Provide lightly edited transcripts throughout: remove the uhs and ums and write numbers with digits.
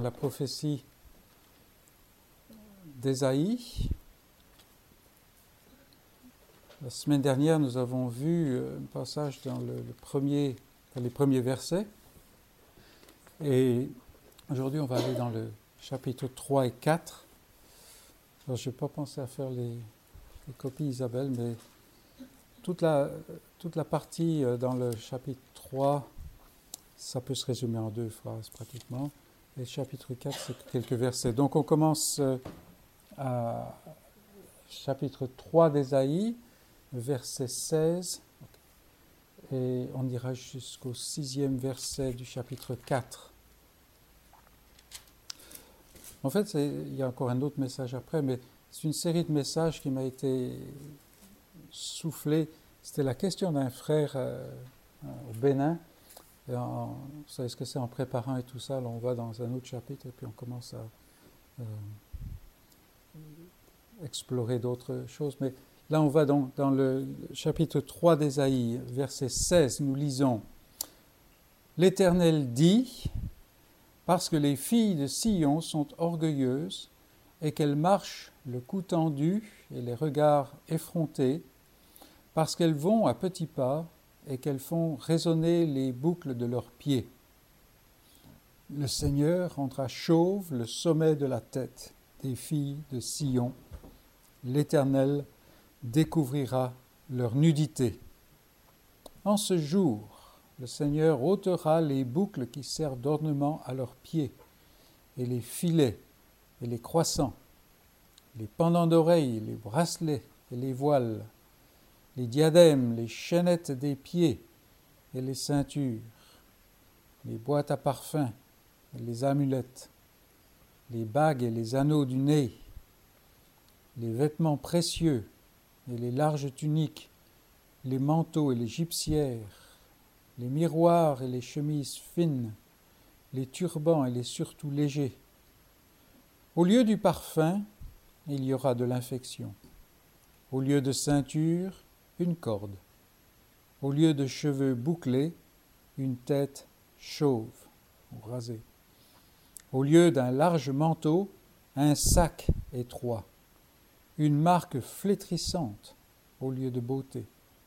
dans la prophétie d'Ésaïe. La semaine dernière, nous avons vu un passage dans les premiers versets. Et aujourd'hui, on va aller dans le chapitre 3 et 4. Alors, je n'ai pas pensé à faire les copies, Isabelle, mais toute la partie dans le chapitre 3, ça peut se résumer en 2 phrases pratiquement. Et le chapitre 4, c'est quelques versets. Donc, on commence à chapitre 3 d'Ésaïe, verset 16, et on ira jusqu'au 6e verset du chapitre 4. En fait, il y a encore un autre message après, mais c'est une série de messages qui m'a été soufflé. C'était la question d'un frère au Bénin. Et vous savez ce que c'est en préparant et tout ça, là, on va dans un autre chapitre et puis on commence à explorer d'autres choses. Mais là, on va donc dans le chapitre 3 d'Ésaïe, verset 16, nous lisons « L'Éternel dit, parce que les filles de Sion sont orgueilleuses et qu'elles marchent le cou tendu et les regards effrontés, parce qu'elles vont à petits pas et qu'elles font résonner les boucles de leurs pieds. Le Seigneur rendra chauve le sommet de la tête des filles de Sion. L'Éternel découvrira leur nudité. En ce jour, le Seigneur ôtera les boucles qui servent d'ornement à leurs pieds, et les filets, et les croissants, les pendants d'oreilles, les bracelets et les voiles, les diadèmes, les chaînettes des pieds et les ceintures, les boîtes à parfum et les amulettes, les bagues et les anneaux du nez, les vêtements précieux et les larges tuniques, les manteaux et les gibecières, les miroirs et les chemises fines, les turbans et les surtouts légers. Au lieu du parfum, il y aura de l'infection. Au lieu de ceinture, une corde. Au lieu de cheveux bouclés, une tête chauve ou rasée. Au lieu d'un large manteau, un sac étroit. Une marque flétrissante au lieu de beauté.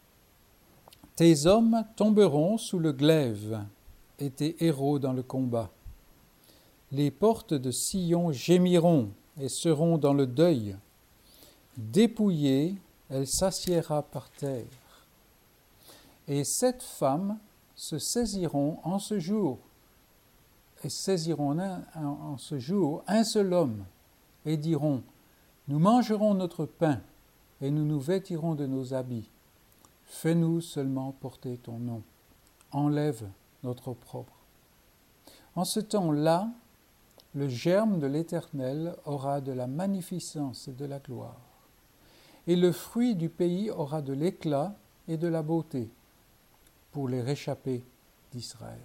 Tes hommes tomberont sous le glaive et tes héros dans le combat. Les portes de Sion gémiront et seront dans le deuil. Dépouillée, elle s'assiera par terre. Et 7 femmes se saisiront en ce jour, et saisiront en ce jour un seul homme, et diront, nous mangerons notre pain, et nous nous vêtirons de nos habits. Fais-nous seulement porter ton nom. Enlève notre opprobre. En ce temps-là, le germe de l'Éternel aura de la magnificence et de la gloire. Et le fruit du pays aura de l'éclat et de la beauté pour les réchappés d'Israël.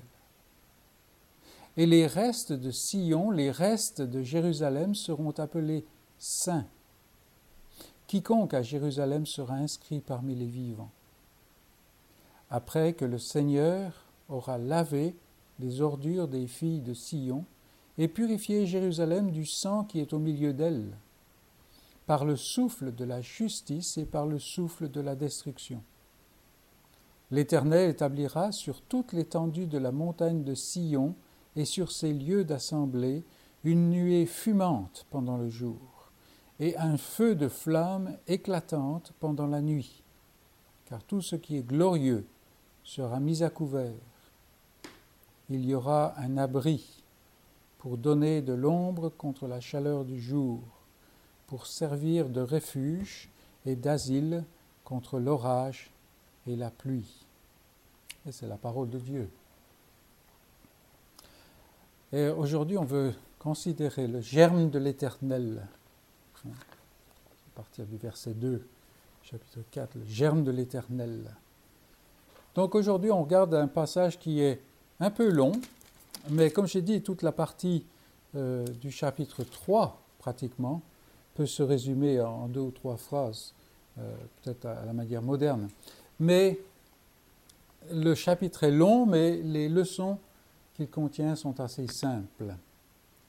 Et les restes de Sion, les restes de Jérusalem seront appelés saints. Quiconque à Jérusalem sera inscrit parmi les vivants. Après que le Seigneur aura lavé les ordures des filles de Sion et purifié Jérusalem du sang qui est au milieu d'elle, par le souffle de la justice et par le souffle de la destruction. L'Éternel établira sur toute l'étendue de la montagne de Sion et sur ses lieux d'assemblée une nuée fumante pendant le jour et un feu de flamme éclatante pendant la nuit, car tout ce qui est glorieux sera mis à couvert. Il y aura un abri pour donner de l'ombre contre la chaleur du jour, pour servir de refuge et d'asile contre l'orage et la pluie. Et c'est la parole de Dieu. Et aujourd'hui, on veut considérer le germe de l'Éternel. À partir du verset 2, chapitre 4, le germe de l'Éternel. Donc aujourd'hui, on regarde un passage qui est un peu long, mais comme j'ai dit, toute la partie du chapitre 3, pratiquement, peut se résumer en 2 ou 3 phrases, peut-être à la manière moderne. Mais le chapitre est long, mais les leçons qu'il contient sont assez simples.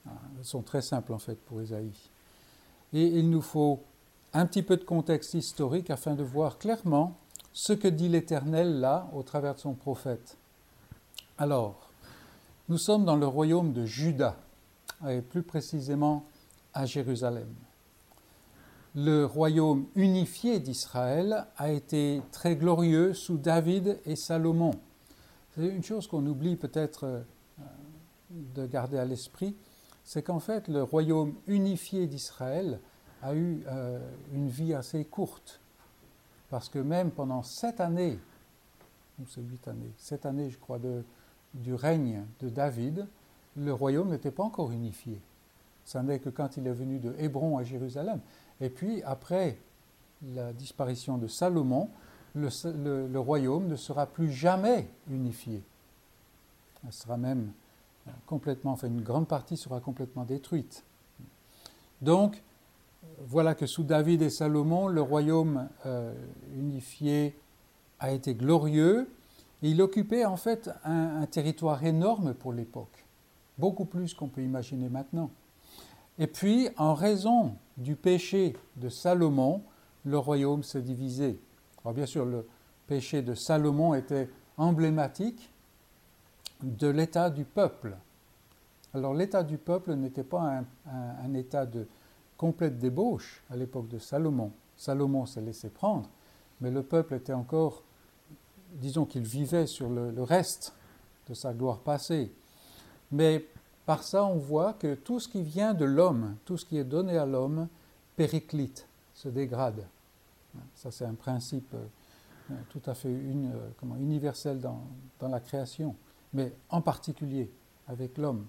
Elles sont très simples en fait pour Ésaïe. Et il nous faut un petit peu de contexte historique afin de voir clairement ce que dit l'Éternel là au travers de son prophète. Alors, nous sommes dans le royaume de Juda, et plus précisément à Jérusalem. Le royaume unifié d'Israël a été très glorieux sous David et Salomon. C'est une chose qu'on oublie peut-être de garder à l'esprit, c'est qu'en fait le royaume unifié d'Israël a eu une vie assez courte. Parce que même pendant 7 années, ou c'est 8 années, 7 années je crois du règne de David, le royaume n'était pas encore unifié. Ça n'est que quand il est venu de Hébron à Jérusalem. Et puis après la disparition de Salomon, le royaume ne sera plus jamais unifié. Il sera même complètement, enfin une grande partie sera complètement détruite. Donc, voilà que sous David et Salomon, le royaume unifié a été glorieux. Et il occupait en fait un territoire énorme pour l'époque, beaucoup plus qu'on peut imaginer maintenant. Et puis, en raison du péché de Salomon, le royaume s'est divisé. Alors bien sûr, le péché de Salomon était emblématique de l'état du peuple. Alors l'état du peuple n'était pas un état de complète débauche à l'époque de Salomon. Salomon s'est laissé prendre, mais le peuple était encore, disons qu'il vivait sur le reste de sa gloire passée. Mais par ça, on voit que tout ce qui vient de l'homme, tout ce qui est donné à l'homme, périclite, se dégrade. Ça, c'est un principe tout à fait universel dans la création, mais en particulier avec l'homme.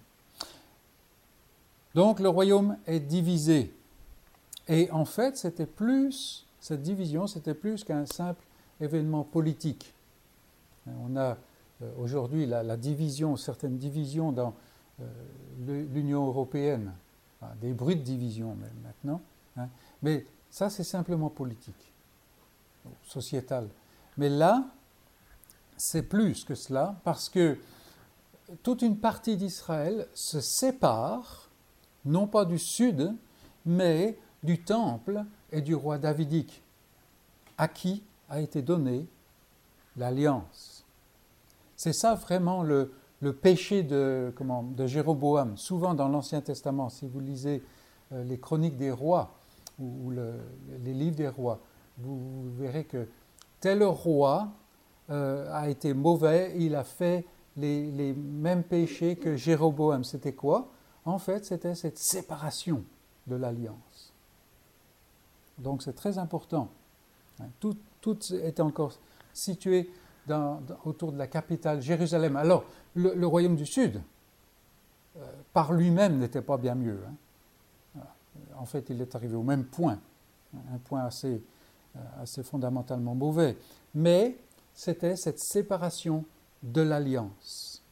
Donc, le royaume est divisé. Et en fait, cette division, c'était plus qu'un simple événement politique. On a aujourd'hui la division, certaines divisions dans l'Union européenne, des bruits de division même maintenant, mais ça c'est simplement politique, sociétal. Mais là, c'est plus que cela, parce que toute une partie d'Israël se sépare, non pas du sud, mais du temple et du roi davidique, à qui a été donnée l'alliance. C'est ça vraiment le péché de Jéroboam. Souvent dans l'Ancien Testament, si vous lisez les chroniques des rois ou les livres des rois, vous verrez que tel roi a été mauvais, il a fait les mêmes péchés que Jéroboam. C'était quoi? En fait, c'était cette séparation de l'alliance. Donc c'est très important. Tout est encore situé autour de la capitale, Jérusalem. Alors, le royaume du Sud, par lui-même, n'était pas bien mieux. En fait, il est arrivé au même point, un point assez fondamentalement mauvais. Mais c'était cette séparation de l'alliance.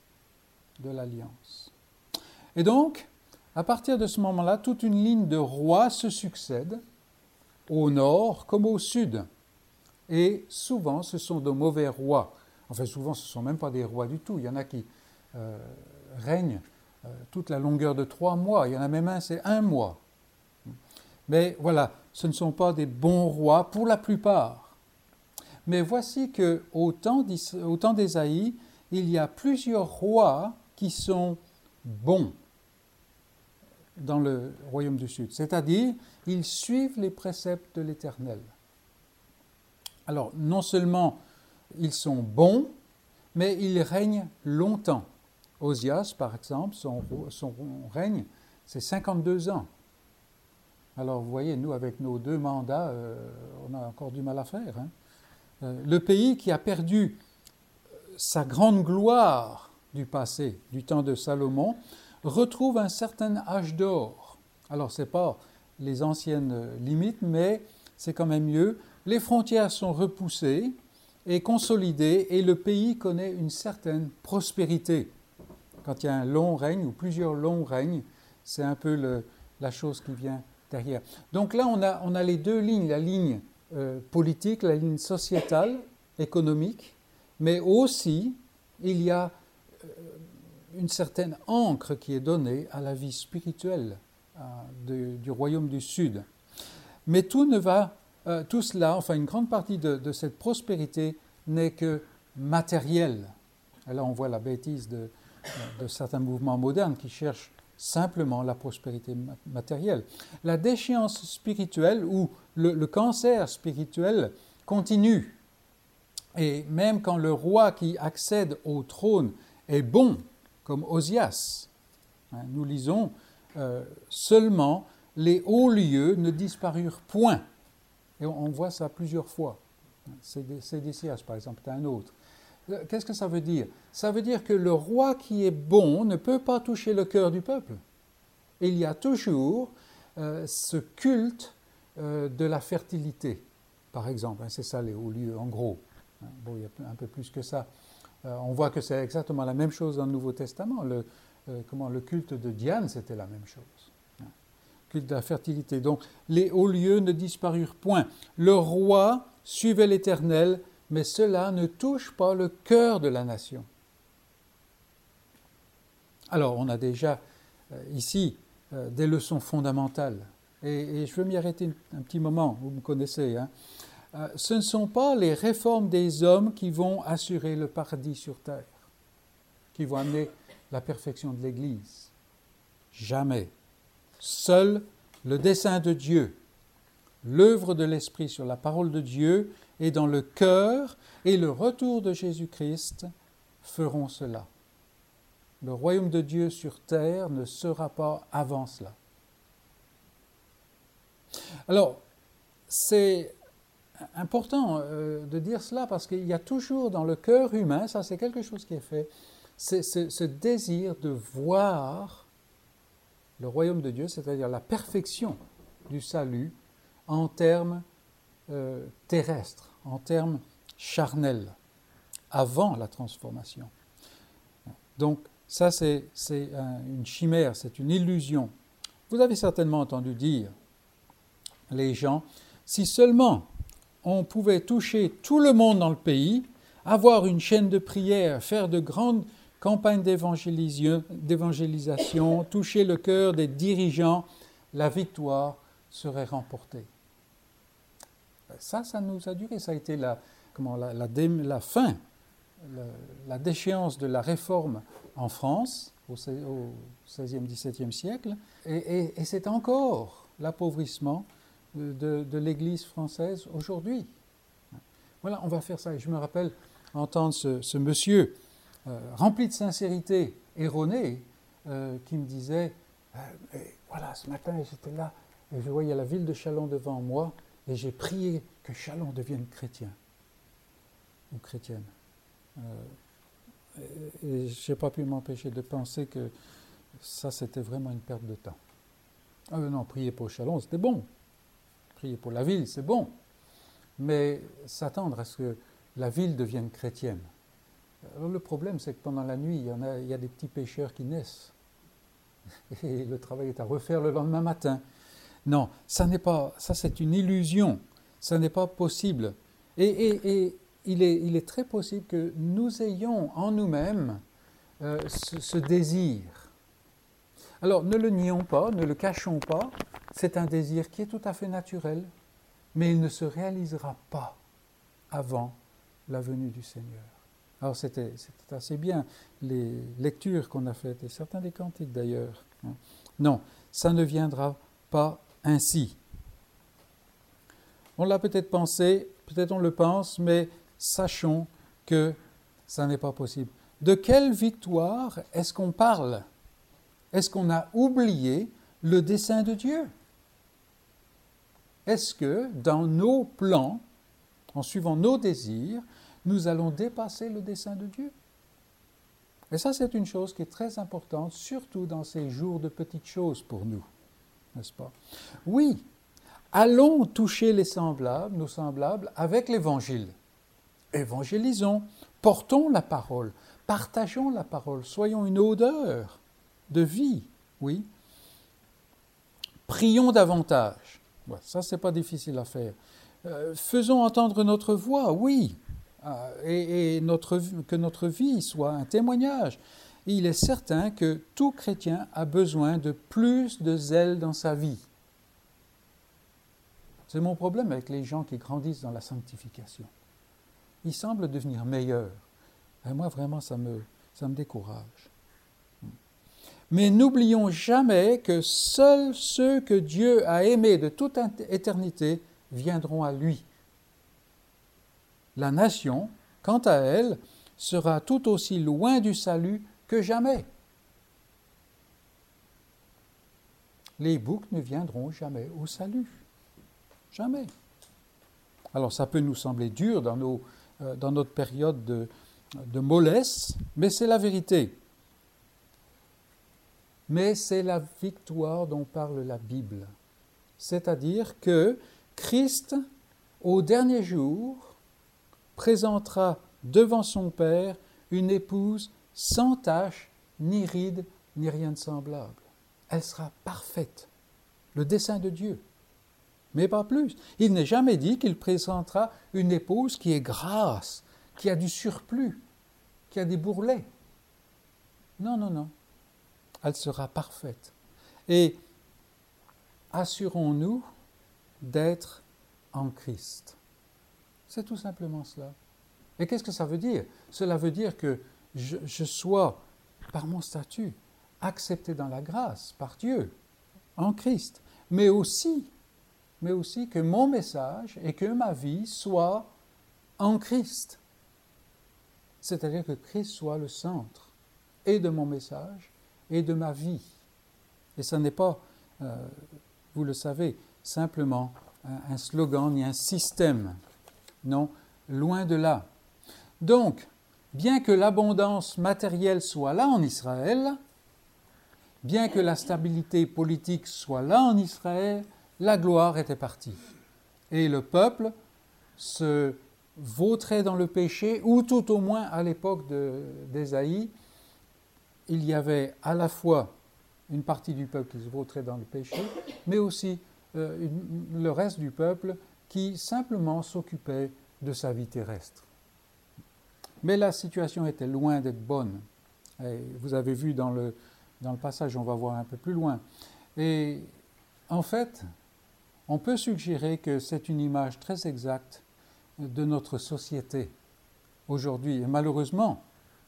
Et donc, à partir de ce moment-là, toute une ligne de rois se succède, au nord comme au sud. Et souvent, ce sont de mauvais rois. Enfin, souvent, ce ne sont même pas des rois du tout. Il y en a qui règnent toute la longueur de 3 mois. Il y en a même un, c'est 1 mois. Mais voilà, ce ne sont pas des bons rois pour la plupart. Mais voici qu'au temps d'Ésaïe, il y a plusieurs rois qui sont bons dans le royaume du Sud. C'est-à-dire, ils suivent les préceptes de l'Éternel. Alors, non seulement ils sont bons, mais ils règnent longtemps. Osias, par exemple, son règne, c'est 52 ans. Alors, vous voyez, nous, avec nos 2 mandats, on a encore du mal à faire. Le pays qui a perdu sa grande gloire du passé, du temps de Salomon, retrouve un certain âge d'or. Alors, ce n'est pas les anciennes limites, mais c'est quand même mieux. Les frontières sont repoussées et consolidées et le pays connaît une certaine prospérité. Quand il y a un long règne ou plusieurs longs règnes, c'est un peu la chose qui vient derrière. Donc là, on a les 2 lignes, la ligne politique, la ligne sociétale, économique, mais aussi il y a une certaine encre qui est donnée à la vie spirituelle du royaume du Sud. Mais tout cela, enfin une grande partie de cette prospérité n'est que matérielle. Et là, on voit la bêtise de certains mouvements modernes qui cherchent simplement la prospérité matérielle. La déchéance spirituelle ou le cancer spirituel continue. Et même quand le roi qui accède au trône est bon, comme Osias, nous lisons seulement les hauts lieux ne disparurent point. Et on voit ça plusieurs fois. Sédécias, par exemple, est un autre. Qu'est-ce que ça veut dire? Ça veut dire que le roi qui est bon ne peut pas toucher le cœur du peuple. Il y a toujours ce culte de la fertilité, par exemple. C'est ça les hauts lieux, en gros. Bon, il y a un peu plus que ça. On voit que c'est exactement la même chose dans le Nouveau Testament. Le culte de Diane, c'était la même chose. Culte de la fertilité. Donc, les hauts lieux ne disparurent point. Le roi suivait l'Éternel, mais cela ne touche pas le cœur de la nation. Alors, on a déjà ici des leçons fondamentales. Et je veux m'y arrêter un petit moment, vous me connaissez. Ce ne sont pas les réformes des hommes qui vont assurer le paradis sur terre, qui vont amener la perfection de l'Église. Jamais. Seul le dessein de Dieu, l'œuvre de l'Esprit sur la parole de Dieu et dans le cœur et le retour de Jésus-Christ feront cela. Le royaume de Dieu sur terre ne sera pas avant cela. Alors, c'est important de dire cela parce qu'il y a toujours dans le cœur humain, ça c'est quelque chose qui est fait, c'est ce désir de voir le royaume de Dieu, c'est-à-dire la perfection du salut en termes terrestres, en termes charnels, avant la transformation. Donc ça c'est une chimère, c'est une illusion. Vous avez certainement entendu dire, les gens, si seulement on pouvait toucher tout le monde dans le pays, avoir une chaîne de prière, faire de grandes campagnes d'évangélisation, toucher le cœur des dirigeants, la victoire serait remportée. Ça nous a duré. Ça a été la fin, la déchéance de la réforme en France au XVIe, XVIIe siècle. Et c'est encore l'appauvrissement de l'Église française aujourd'hui. Voilà, on va faire ça. Et je me rappelle entendre ce monsieur rempli de sincérité erronée qui me disait voilà, ce matin j'étais là et je voyais la ville de Châlons devant moi et j'ai prié que Châlons devienne chrétien ou chrétienne. Et je n'ai pas pu m'empêcher de penser que ça c'était vraiment une perte de temps. Non, prier pour Châlons c'était bon. Prier pour la ville, c'est bon, mais s'attendre à ce que la ville devienne chrétienne. Alors le problème, c'est que pendant la nuit, il y a des petits pécheurs qui naissent. Et le travail est à refaire le lendemain matin. Non, ça c'est une illusion. Ça n'est pas possible. Et il est très possible que nous ayons en nous-mêmes ce désir. Alors ne le nions pas, ne le cachons pas. C'est un désir qui est tout à fait naturel, mais il ne se réalisera pas avant la venue du Seigneur. Alors c'était assez bien les lectures qu'on a faites, et certains des cantiques d'ailleurs. Non, ça ne viendra pas ainsi. On l'a peut-être pensé, peut-être on le pense, mais sachons que ça n'est pas possible. De quelle victoire est-ce qu'on parle? Est-ce qu'on a oublié le dessein de Dieu? Est-ce que dans nos plans, en suivant nos désirs, nous allons dépasser le dessein de Dieu? Et ça, c'est une chose qui est très importante, surtout dans ces jours de petites choses pour nous, n'est-ce pas? Oui, allons toucher les semblables, nos semblables, avec l'Évangile. Évangélisons, portons la parole, partageons la parole, soyons une odeur de vie, oui. Prions davantage. Ouais, ça, c'est pas difficile à faire. Faisons entendre notre voix, oui, et que notre vie soit un témoignage. il est certain que tout chrétien a besoin de plus de zèle dans sa vie. C'est mon problème avec les gens qui grandissent dans la sanctification. Ils semblent devenir meilleurs. Et moi, vraiment, ça me décourage. Mais n'oublions jamais que seuls ceux que Dieu a aimés de toute éternité viendront à lui. La nation, quant à elle, sera tout aussi loin du salut que jamais. Les boucs ne viendront jamais au salut. Jamais. Alors ça peut nous sembler dur dans notre période de mollesse, mais c'est la vérité. Mais c'est la victoire dont parle la Bible. C'est-à-dire que Christ, au dernier jour, présentera devant son Père une épouse sans tache, ni ride, ni rien de semblable. Elle sera parfaite, le dessein de Dieu. Mais pas plus. Il n'est jamais dit qu'il présentera une épouse qui est grasse, qui a du surplus, qui a des bourrelets. Non, non, non. Elle sera parfaite. Et assurons-nous d'être en Christ. C'est tout simplement cela. Et qu'est-ce que ça veut dire? Cela veut dire que je sois, par mon statut, accepté dans la grâce, par Dieu, en Christ, mais aussi que mon message et que ma vie soient en Christ. C'est-à-dire que Christ soit le centre et de mon message et de ma vie. Et ça n'est pas, vous le savez, simplement un slogan ni un système. Non, loin de là. Donc, bien que l'abondance matérielle soit là en Israël, bien que la stabilité politique soit là en Israël, la gloire était partie. Et le peuple se vautrait dans le péché, ou tout au moins à l'époque d'Ésaïe, il y avait à la fois une partie du peuple qui se vautrait dans le péché, mais aussi le reste du peuple qui simplement s'occupait de sa vie terrestre. Mais la situation était loin d'être bonne. Et vous avez vu dans le passage, on va voir un peu plus loin. Et en fait, on peut suggérer que c'est une image très exacte de notre société aujourd'hui. Et malheureusement,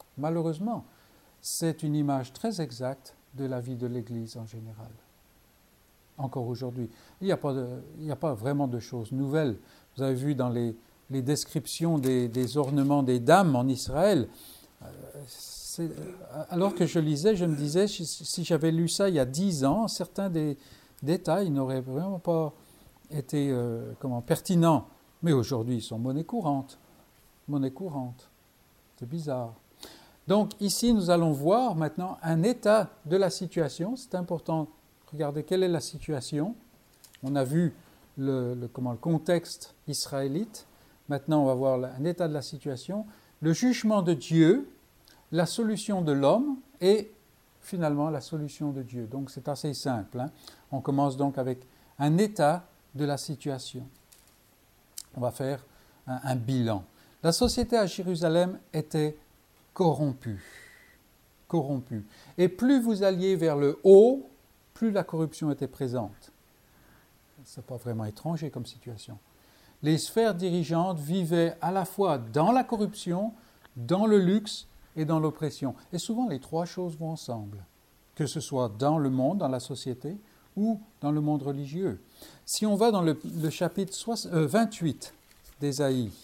c'est une image très exacte de la vie de l'Église en général. Encore aujourd'hui. Il n'y a pas vraiment de choses nouvelles. Vous avez vu dans les descriptions des ornements des dames en Israël. Alors que je lisais, je me disais, si j'avais lu ça il y a 10 ans, certains des détails n'auraient vraiment pas été pertinents. Mais aujourd'hui, ils sont monnaie courante. Monnaie courante. C'est bizarre. Donc ici, nous allons voir maintenant un état de la situation. C'est important. Regardez quelle est la situation. On a vu le contexte israélite. Maintenant, on va voir un état de la situation, le jugement de Dieu, la solution de l'homme et finalement la solution de Dieu. Donc c'est assez simple. On commence donc avec un état de la situation. On va faire un bilan. La société à Jérusalem était corrompue. Et plus vous alliez vers le haut, plus la corruption était présente. Ce n'est pas vraiment étranger comme situation. Les sphères dirigeantes vivaient à la fois dans la corruption, dans le luxe et dans l'oppression. Et souvent, les trois choses vont ensemble, que ce soit dans le monde, dans la société, ou dans le monde religieux. Si on va dans le chapitre 28 d'Ésaïe,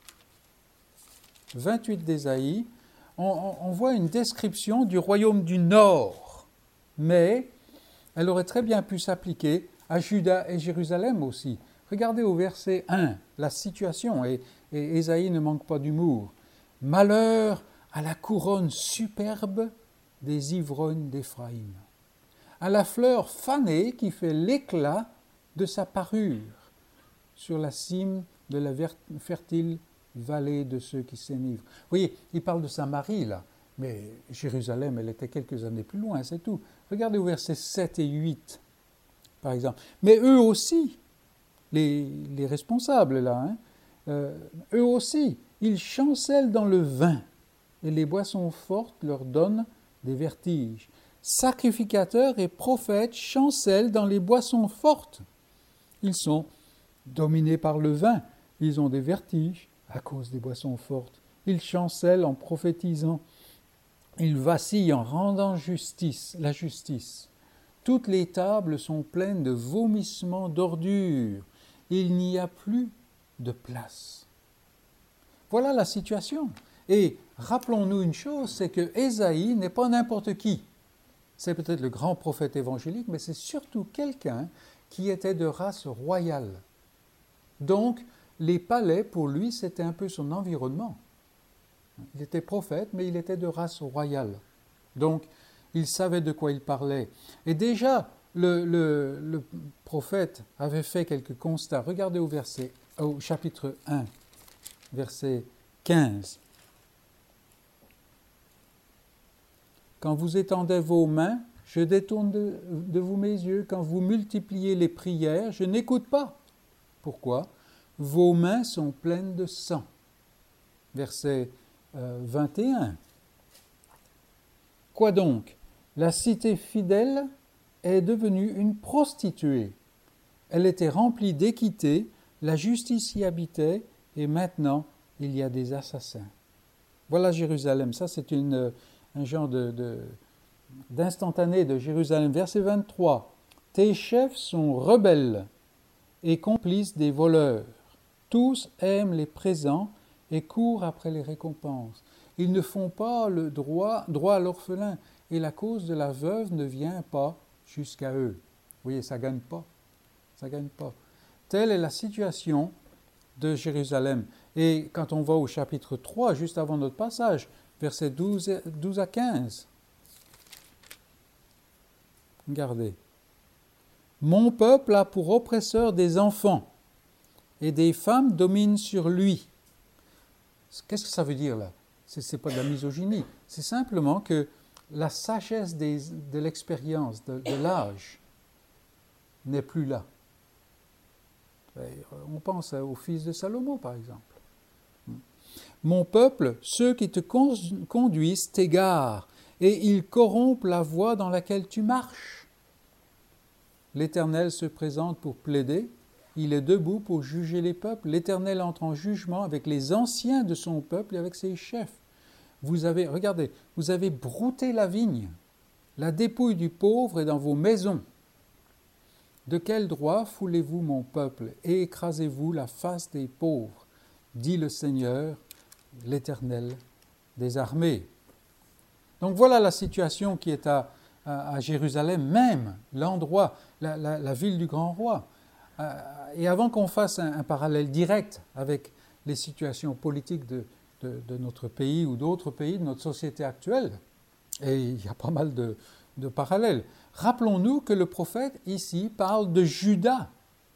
28 d'Ésaïe, on voit une description du royaume du Nord, mais elle aurait très bien pu s'appliquer à Juda et Jérusalem aussi. Regardez au verset 1, la situation, et Ésaïe ne manque pas d'humour. « Malheur à la couronne superbe des ivrognes d'Éphraïm, à la fleur fanée qui fait l'éclat de sa parure sur la cime de la fertile vallée de ceux qui s'énivrent. » Vous voyez, il parle de Samarie là, mais Jérusalem, elle était quelques années plus loin, c'est tout. Regardez au verset 7 et 8, par exemple. Mais eux aussi, les responsables là, eux aussi, ils chancellent dans le vin, et les boissons fortes leur donnent des vertiges. Sacrificateurs et prophètes chancellent dans les boissons fortes. Ils sont dominés par le vin. Ils ont des vertiges à cause des boissons fortes. Ils chancellent en prophétisant. Ils vacillent en rendant la justice. Toutes les tables sont pleines de vomissements d'ordures. Il n'y a plus de place. Voilà la situation. Et rappelons-nous une chose, c'est que Ésaïe n'est pas n'importe qui. C'est peut-être le grand prophète évangélique, mais c'est surtout quelqu'un qui était de race royale. Donc, les palais, pour lui, c'était un peu son environnement. Il était prophète, mais il était de race royale. Donc, il savait de quoi il parlait. Et déjà, le prophète avait fait quelques constats. Regardez au chapitre 1, verset 15. Quand vous étendez vos mains, je détourne de vous mes yeux. Quand vous multipliez les prières, je n'écoute pas. Pourquoi ? Vos mains sont pleines de sang. Verset 21. Quoi donc ? La cité fidèle est devenue une prostituée. Elle était remplie d'équité, la justice y habitait, et maintenant il y a des assassins. Voilà Jérusalem. Ça, c'est un genre d'instantané de Jérusalem. Verset 23. Tes chefs sont rebelles et complices des voleurs. Tous aiment les présents et courent après les récompenses. Ils ne font pas le droit à l'orphelin, et la cause de la veuve ne vient pas jusqu'à eux. Vous voyez, ça ne gagne pas. Ça gagne pas. Telle est la situation de Jérusalem. Et quand on va au chapitre 3, juste avant notre passage, versets 12 à 15, regardez. Mon peuple a pour oppresseur des enfants, et des femmes dominent sur lui. Qu'est-ce que ça veut dire là ? Ce n'est pas de la misogynie. C'est simplement que la sagesse de l'expérience, de l'âge, n'est plus là. On pense au fils de Salomon, par exemple. Mon peuple, ceux qui te conduisent t'égarent, et ils corrompent la voie dans laquelle tu marches. L'Éternel se présente pour plaider. Il est debout pour juger les peuples. L'Éternel entre en jugement avec les anciens de son peuple et avec ses chefs. Vous avez brouté la vigne. La dépouille du pauvre est dans vos maisons. De quel droit foulez-vous mon peuple et écrasez-vous la face des pauvres, dit le Seigneur, l'Éternel des armées. Donc voilà la situation qui est à Jérusalem, même l'endroit, la ville du grand roi. Et avant qu'on fasse un parallèle direct avec les situations politiques de notre pays ou d'autres pays, de notre société actuelle, et il y a pas mal de parallèles, rappelons-nous que le prophète ici parle de Juda.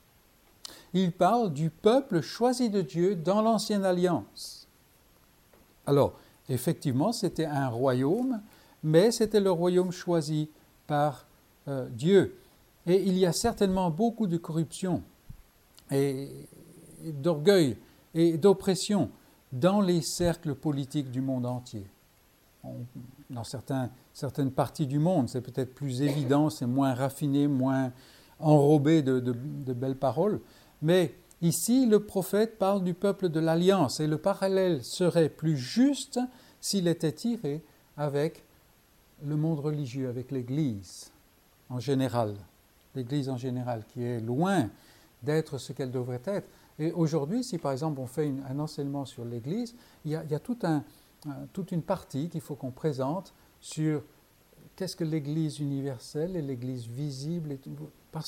Il parle du peuple choisi de Dieu dans l'Ancienne Alliance. Alors, effectivement, c'était un royaume, mais c'était le royaume choisi par Dieu. Et il y a certainement beaucoup de corruption et d'orgueil et d'oppression dans les cercles politiques du monde entier. Dans certaines parties du monde, c'est peut-être plus évident, c'est moins raffiné, moins enrobé de belles paroles. Mais ici, le prophète parle du peuple de l'Alliance, et le parallèle serait plus juste s'il était tiré avec le monde religieux, avec l'Église en général. L'Église en général, qui est loin d'être ce qu'elle devrait être. Et aujourd'hui, si par exemple on fait un enseignement sur l'Église, il y a toute une partie qu'il faut qu'on présente sur qu'est-ce que l'Église universelle et l'Église visible. Pourquoi ?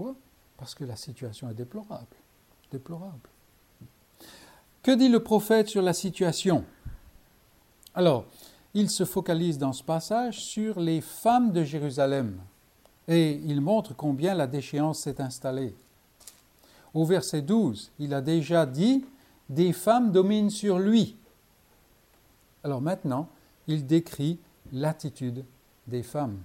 Parce que la situation est déplorable. Déplorable. Que dit le prophète sur la situation ? Alors, il se focalise dans ce passage sur les femmes de Jérusalem. Et il montre combien la déchéance s'est installée. Au verset 12, il a déjà dit « Des femmes dominent sur lui ». Alors maintenant, il décrit l'attitude des femmes.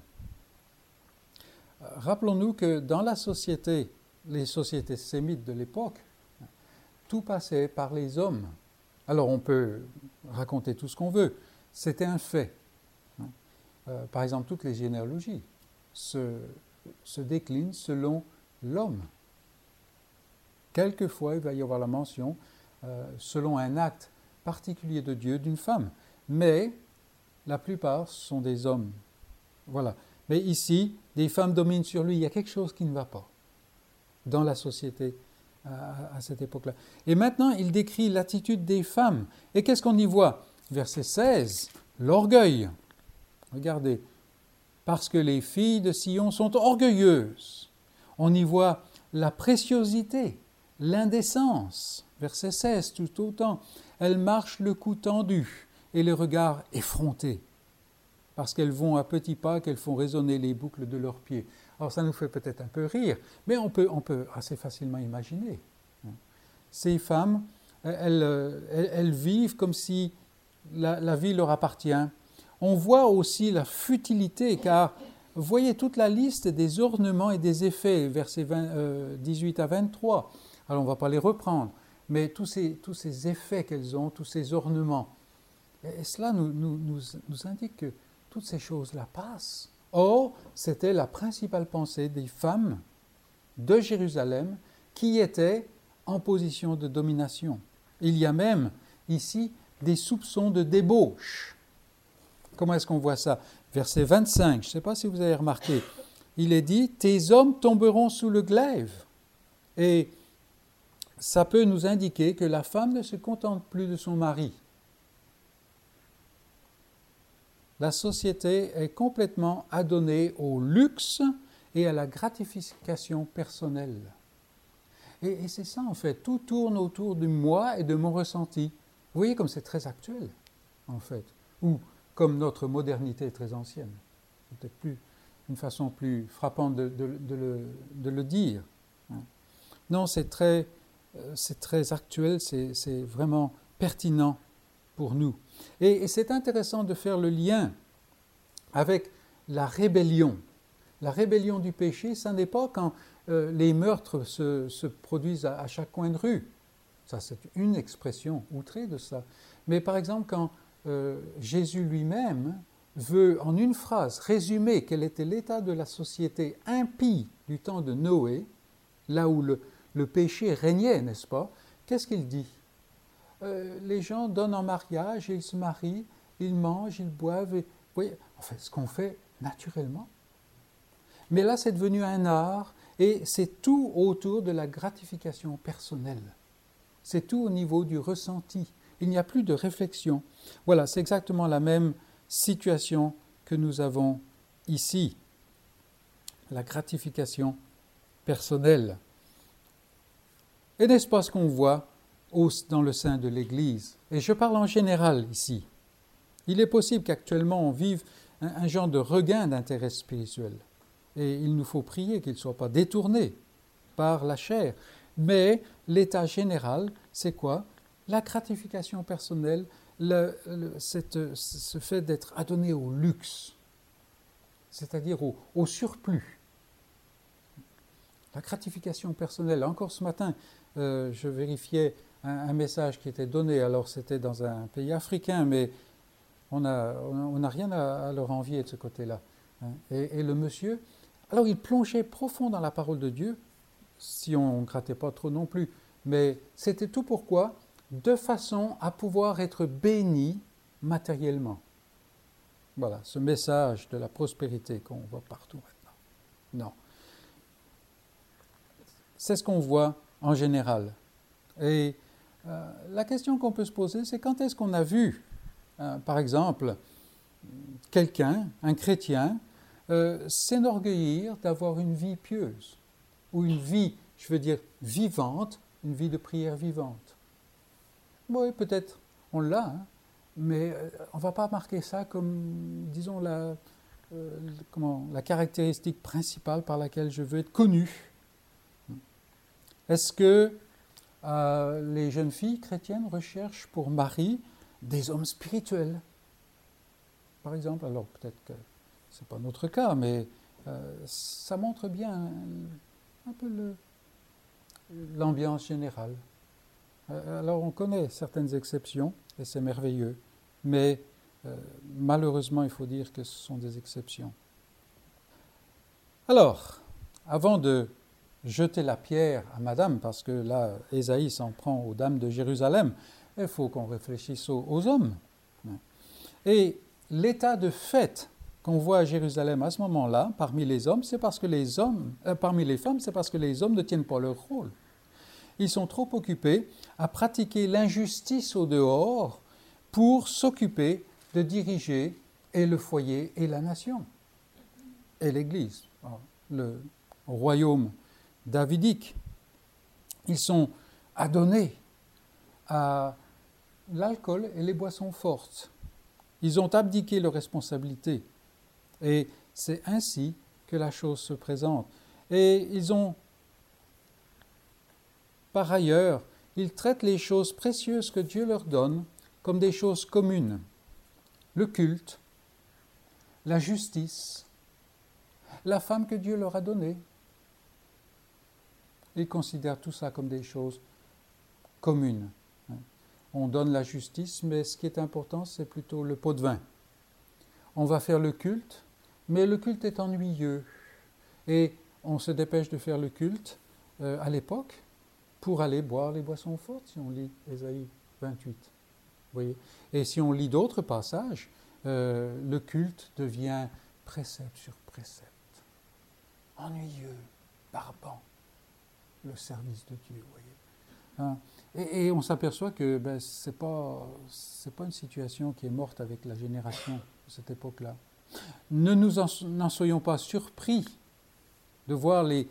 Rappelons-nous que dans la société, les sociétés sémites de l'époque, tout passait par les hommes. Alors on peut raconter tout ce qu'on veut, c'était un fait. par exemple, toutes les généalogies se déclinent selon l'homme. Quelquefois, il va y avoir la mention, selon un acte particulier de Dieu, d'une femme. Mais la plupart sont des hommes. Voilà. Mais ici, des femmes dominent sur lui. Il y a quelque chose qui ne va pas dans la société à cette époque-là. Et maintenant, il décrit l'attitude des femmes. Et qu'est-ce qu'on y voit? Verset 16, l'orgueil. Regardez. Parce que les filles de Sion sont orgueilleuses. On y voit la préciosité, l'indécence. Verset 16, tout autant. Elles marchent le cou tendu et le regard effronté. Parce qu'elles vont à petits pas, qu'elles font résonner les boucles de leurs pieds. Alors ça nous fait peut-être un peu rire, mais on peut assez facilement imaginer. Ces femmes, elles vivent comme si la vie leur appartient. On voit aussi la futilité, car vous voyez toute la liste des ornements et des effets, versets 18 à 23. Alors on ne va pas les reprendre, mais tous ces effets qu'elles ont, tous ces ornements, et cela nous indique que toutes ces choses-là passent. Or, c'était la principale pensée des femmes de Jérusalem qui étaient en position de domination. Il y a même ici des soupçons de débauche. Comment est-ce qu'on voit ça? Verset 25, je ne sais pas si vous avez remarqué, il est dit « Tes hommes tomberont sous le glaive ». Et ça peut nous indiquer que la femme ne se contente plus de son mari. La société est complètement adonnée au luxe et à la gratification personnelle. Et c'est ça en fait, tout tourne autour de moi et de mon ressenti. Vous voyez comme c'est très actuel en fait, ou comme notre modernité est très ancienne. C'est peut-être plus une façon plus frappante de le dire. Non, c'est très actuel, c'est vraiment pertinent pour nous. Et c'est intéressant de faire le lien avec la rébellion. La rébellion du péché, ça n'est pas quand les meurtres se produisent à chaque coin de rue. Ça, c'est une expression outrée de ça. Mais par exemple, quand Jésus lui-même veut, en une phrase, résumer quel était l'état de la société impie du temps de Noé, là où le péché régnait, n'est-ce pas? Qu'est-ce qu'il dit? Les gens donnent en mariage et ils se marient, ils mangent, ils boivent. Et, vous voyez, en fait, ce qu'on fait naturellement. Mais là, c'est devenu un art et c'est tout autour de la gratification personnelle. C'est tout au niveau du ressenti. Il n'y a plus de réflexion. Voilà, c'est exactement la même situation que nous avons ici. La gratification personnelle. Et n'est-ce pas ce qu'on voit dans le sein de l'Église? Et je parle en général ici. Il est possible qu'actuellement on vive un genre de regain d'intérêt spirituel. Et il nous faut prier qu'il ne soit pas détourné par la chair. Mais l'état général, c'est quoi? La gratification personnelle, ce fait d'être adonné au luxe, c'est-à-dire au surplus. La gratification personnelle. Encore ce matin, je vérifiais un message qui était donné, alors c'était dans un pays africain, mais on n'a rien à leur envier de ce côté-là. Et le monsieur, alors il plongeait profond dans la parole de Dieu, si on ne grattait pas trop non plus, mais c'était tout pourquoi? De façon à pouvoir être béni matériellement. Voilà, ce message de la prospérité qu'on voit partout maintenant. Non. C'est ce qu'on voit en général. Et la question qu'on peut se poser, c'est quand est-ce qu'on a vu, par exemple, quelqu'un, un chrétien, s'enorgueillir d'avoir une vie pieuse, ou une vie, je veux dire, vivante, une vie de prière vivante. Oui, peut-être, on l'a, hein, mais on ne va pas marquer ça comme, disons, la caractéristique principale par laquelle je veux être connu. Est-ce que les jeunes filles chrétiennes recherchent pour mari des hommes spirituels, par exemple? Alors peut-être que ce n'est pas notre cas, mais ça montre bien un peu l'ambiance générale. Alors on connaît certaines exceptions, et c'est merveilleux, mais Malheureusement, il faut dire que ce sont des exceptions. Alors, avant de jeter la pierre à Madame, parce que là, Ésaïe s'en prend aux dames de Jérusalem, il faut qu'on réfléchisse aux hommes. Et l'état de fait qu'on voit à Jérusalem à ce moment-là, parmi les hommes, c'est parce que parmi les femmes, c'est parce que les hommes ne tiennent pas leur rôle. Ils sont trop occupés à pratiquer l'injustice au dehors pour s'occuper de diriger et le foyer et la nation et l'Église, le royaume davidique. Ils sont adonnés à l'alcool et les boissons fortes. Ils ont abdiqué leurs responsabilités. Et c'est ainsi que la chose se présente. Et ils ont, par ailleurs, ils traitent les choses précieuses que Dieu leur donne comme des choses communes. Le culte, la justice, la femme que Dieu leur a donnée. Ils considèrent tout ça comme des choses communes. On donne la justice, mais ce qui est important, c'est plutôt le pot de vin. On va faire le culte, mais le culte est ennuyeux. Et on se dépêche de faire le culte à l'époque pour aller boire les boissons fortes, si on lit Ésaïe 28. Vous voyez ? Et si on lit d'autres passages, le culte devient précepte sur précepte. Ennuyeux, barbant, le service de Dieu, vous voyez. Hein? Et on s'aperçoit que c'est pas une situation qui est morte avec la génération de cette époque-là. N'en soyons pas surpris de voir les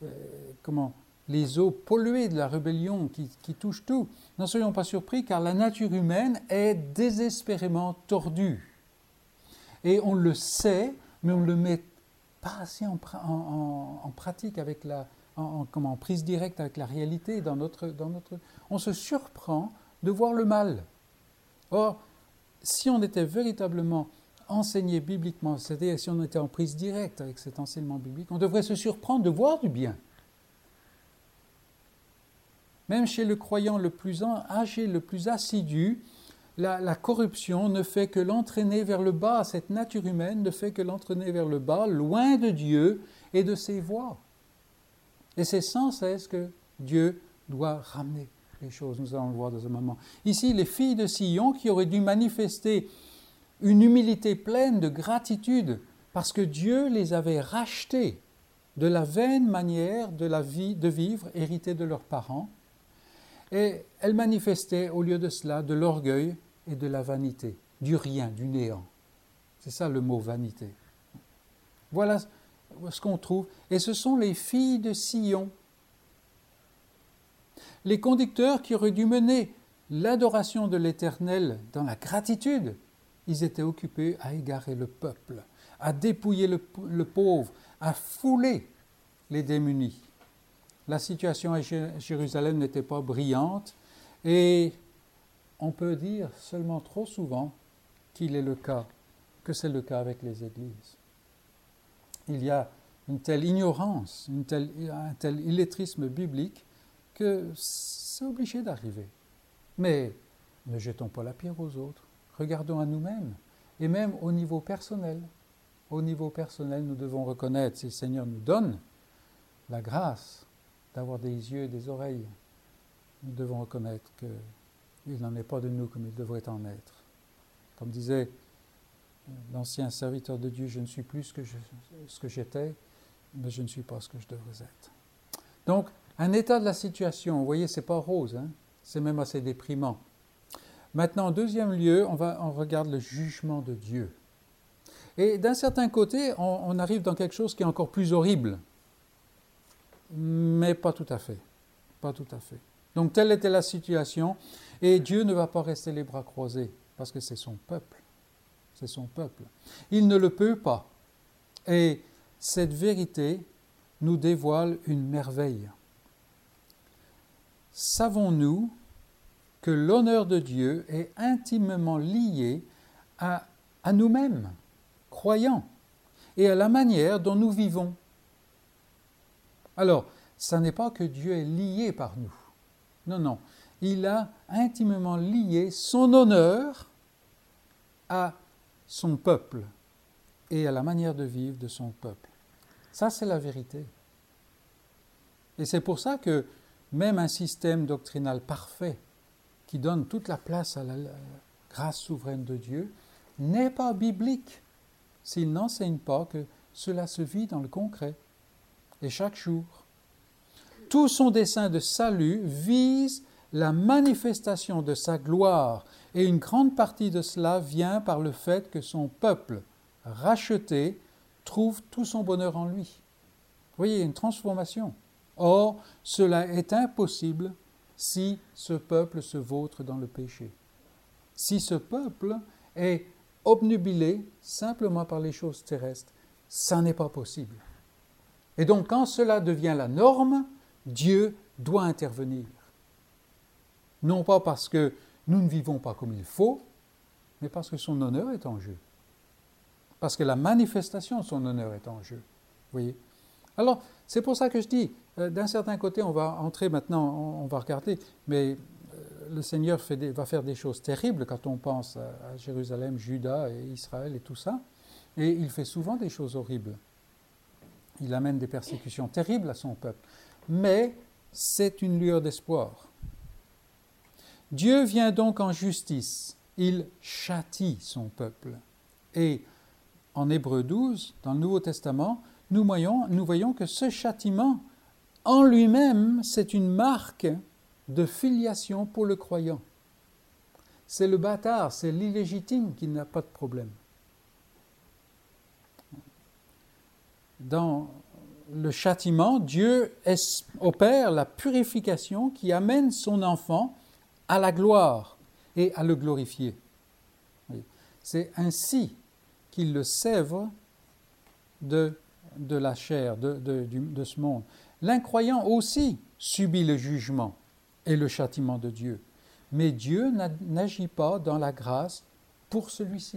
eaux polluées de la rébellion qui touchent tout. N'en soyons pas surpris car la nature humaine est désespérément tordue. Et on le sait, mais on ne le met pas assez en pratique avec en prise directe avec la réalité dans notre. On se surprend de voir le mal. Or, si on était véritablement enseigné bibliquement, c'est-à-dire si on était en prise directe avec cet enseignement biblique, on devrait se surprendre de voir du bien. Même chez le croyant le plus âgé, le plus assidu, la corruption ne fait que l'entraîner vers le bas. Cette nature humaine ne fait que l'entraîner vers le bas, loin de Dieu et de ses voies. Et c'est sans cesse que Dieu doit ramener les choses. Nous allons le voir dans un moment. Ici, les filles de Sion qui auraient dû manifester une humilité pleine de gratitude parce que Dieu les avait rachetées de la vaine manière de vivre héritée de leurs parents. Et elles manifestaient au lieu de cela de l'orgueil et de la vanité, du rien, du néant. C'est ça le mot vanité. Voilà ce qu'on trouve. Et ce sont les filles de Sion. Les conducteurs qui auraient dû mener l'adoration de l'Éternel dans la gratitude, ils étaient occupés à égarer le peuple, à dépouiller le pauvre, à fouler les démunis. La situation à Jérusalem n'était pas brillante et on peut dire seulement trop souvent que c'est le cas avec les églises. Il y a une telle ignorance, un tel illettrisme biblique que c'est obligé d'arriver. Mais ne jetons pas la pierre aux autres, regardons à nous-mêmes et même au niveau personnel. Au niveau personnel, nous devons reconnaître, si le Seigneur nous donne la grâce d'avoir des yeux et des oreilles, nous devons reconnaître qu'il n'en est pas de nous comme il devrait en être. Comme disait l'ancien serviteur de Dieu, je ne suis plus ce que j'étais, mais je ne suis pas ce que je devrais être. Donc, un état de la situation, vous voyez, ce n'est pas rose, hein, c'est même assez déprimant. Maintenant, en deuxième lieu, on regarde le jugement de Dieu. Et d'un certain côté, on arrive dans quelque chose qui est encore plus horrible. Mais pas tout à fait. Pas tout à fait. Donc, telle était la situation. Et Dieu ne va pas rester les bras croisés, parce que c'est son peuple. C'est son peuple. Il ne le peut pas. Et cette vérité nous dévoile une merveille. Savons-nous que l'honneur de Dieu est intimement lié à nous-mêmes, croyants, et à la manière dont nous vivons? Alors, ce n'est pas que Dieu est lié par nous. Non, non. Il a intimement lié son honneur à son peuple et à la manière de vivre de son peuple. Ça, c'est la vérité. Et c'est pour ça que même un système doctrinal parfait qui donne toute la place à la grâce souveraine de Dieu n'est pas biblique s'il n'enseigne pas que cela se vit dans le concret et chaque jour. Tout son dessein de salut vise la manifestation de sa gloire et une grande partie de cela vient par le fait que son peuple racheté trouve tout son bonheur en lui. Vous voyez, il y a une transformation. Or, cela est impossible si ce peuple se vautre dans le péché. Si ce peuple est obnubilé simplement par les choses terrestres, ça n'est pas possible. Et donc, quand cela devient la norme, Dieu doit intervenir. Non pas parce que nous ne vivons pas comme il faut, mais parce que son honneur est en jeu. Parce que la manifestation de son honneur est en jeu. Vous voyez ? Alors, c'est pour ça que je dis, d'un certain côté, on va entrer maintenant, on va regarder, mais le Seigneur va faire des choses terribles quand on pense à Jérusalem, Juda et Israël et tout ça. Et il fait souvent des choses horribles. Il amène des persécutions terribles à son peuple. Mais c'est une lueur d'espoir. Dieu vient donc en justice. Il châtie son peuple. Et en Hébreux 12, dans le Nouveau Testament, nous voyons que ce châtiment, en lui-même, c'est une marque de filiation pour le croyant. C'est le bâtard, c'est l'illégitime qui n'a pas de problème. Dans le châtiment, Dieu opère la purification qui amène son enfant à la gloire et à le glorifier. C'est ainsi qu'il le sèvre de la chair, de ce monde. L'incroyant aussi subit le jugement et le châtiment de Dieu. Mais Dieu n'agit pas dans la grâce pour celui-ci.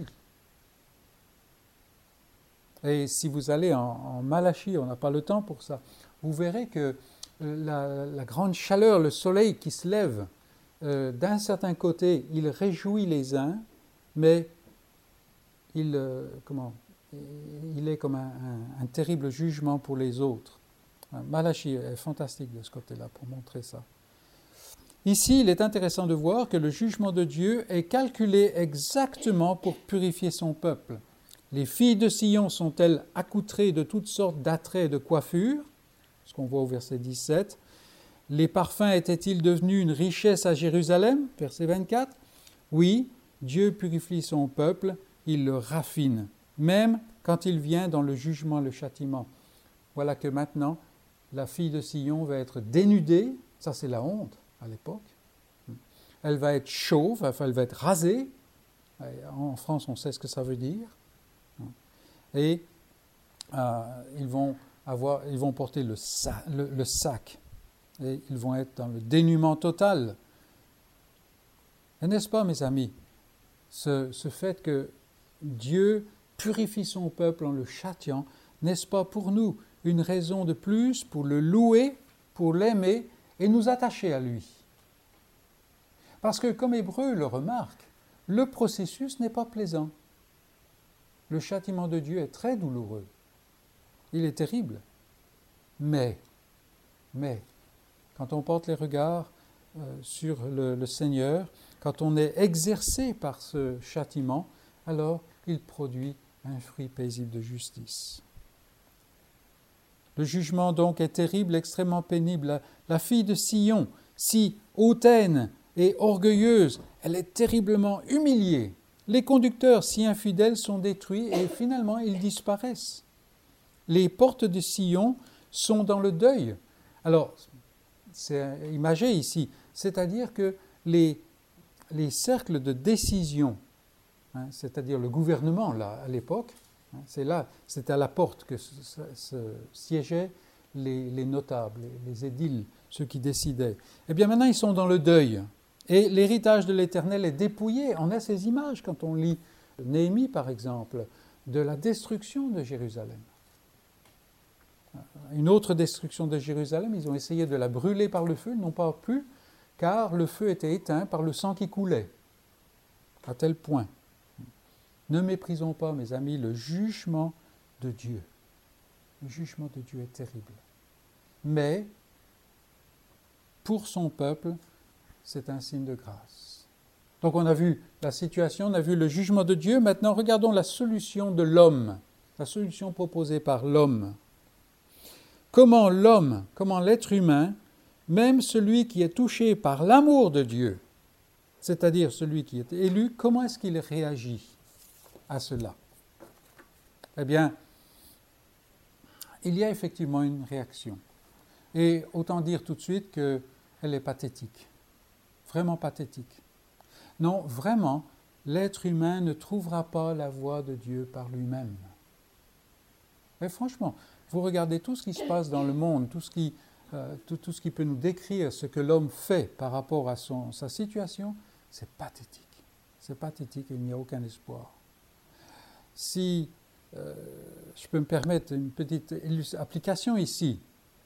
Et si vous allez en Malachie, on n'a pas le temps pour ça, vous verrez que la grande chaleur, le soleil qui se lève, d'un certain côté, il réjouit les uns, mais il est comme un terrible jugement pour les autres. Malachie est fantastique de ce côté-là pour montrer ça. Ici, il est intéressant de voir que le jugement de Dieu est calculé exactement pour purifier son peuple. Les filles de Sion sont-elles accoutrées de toutes sortes d'attraits et de coiffures ? Ce qu'on voit au verset 17. Les parfums étaient-ils devenus une richesse à Jérusalem ? Verset 24. Oui, Dieu purifie son peuple, il le raffine, même quand il vient dans le jugement, le châtiment. Voilà que maintenant, la fille de Sion va être dénudée, ça c'est la honte à l'époque. Elle va être chauve, enfin elle va être rasée. En France, on sait ce que ça veut dire. Et ils vont porter le sac. Et ils vont être dans le dénuement total. Et n'est-ce pas, mes amis, ce fait que Dieu purifie son peuple en le châtiant, n'est-ce pas pour nous une raison de plus pour le louer, pour l'aimer et nous attacher à lui? Parce que, comme Hébreux le remarque, le processus n'est pas plaisant. Le châtiment de Dieu est très douloureux. Il est terrible. Mais, quand on porte les regards sur le Seigneur, quand on est exercé par ce châtiment, alors il produit un fruit paisible de justice. Le jugement donc est terrible, extrêmement pénible. La fille de Sion, si hautaine et orgueilleuse, elle est terriblement humiliée. Les conducteurs si infidèles sont détruits et finalement ils disparaissent. Les portes de Sion sont dans le deuil. Alors, c'est imagé ici, c'est-à-dire que les cercles de décision, c'est-à-dire le gouvernement là, à l'époque, c'est à la porte que siégeaient les notables, les édiles, ceux qui décidaient. Eh bien maintenant ils sont dans le deuil. Et l'héritage de l'Éternel est dépouillé. On a ces images quand on lit Néhémie, par exemple, de la destruction de Jérusalem. Une autre destruction de Jérusalem, ils ont essayé de la brûler par le feu, ils n'ont pas pu, car le feu était éteint par le sang qui coulait, à tel point. Ne méprisons pas, mes amis, le jugement de Dieu. Le jugement de Dieu est terrible. Mais, pour son peuple, c'est un signe de grâce. Donc on a vu la situation, on a vu le jugement de Dieu. Maintenant, regardons la solution de l'homme, la solution proposée par l'homme. Comment l'être humain, même celui qui est touché par l'amour de Dieu, c'est-à-dire celui qui est élu, comment est-ce qu'il réagit à cela? Eh bien, il y a effectivement une réaction. Et autant dire tout de suite qu'elle est pathétique. Vraiment pathétique. Non, vraiment, l'être humain ne trouvera pas la voie de Dieu par lui-même. Mais franchement, vous regardez tout ce qui se passe dans le monde, tout ce qui peut nous décrire ce que l'homme fait par rapport à sa situation, c'est pathétique. C'est pathétique et il n'y a aucun espoir. Si je peux me permettre une petite application ici,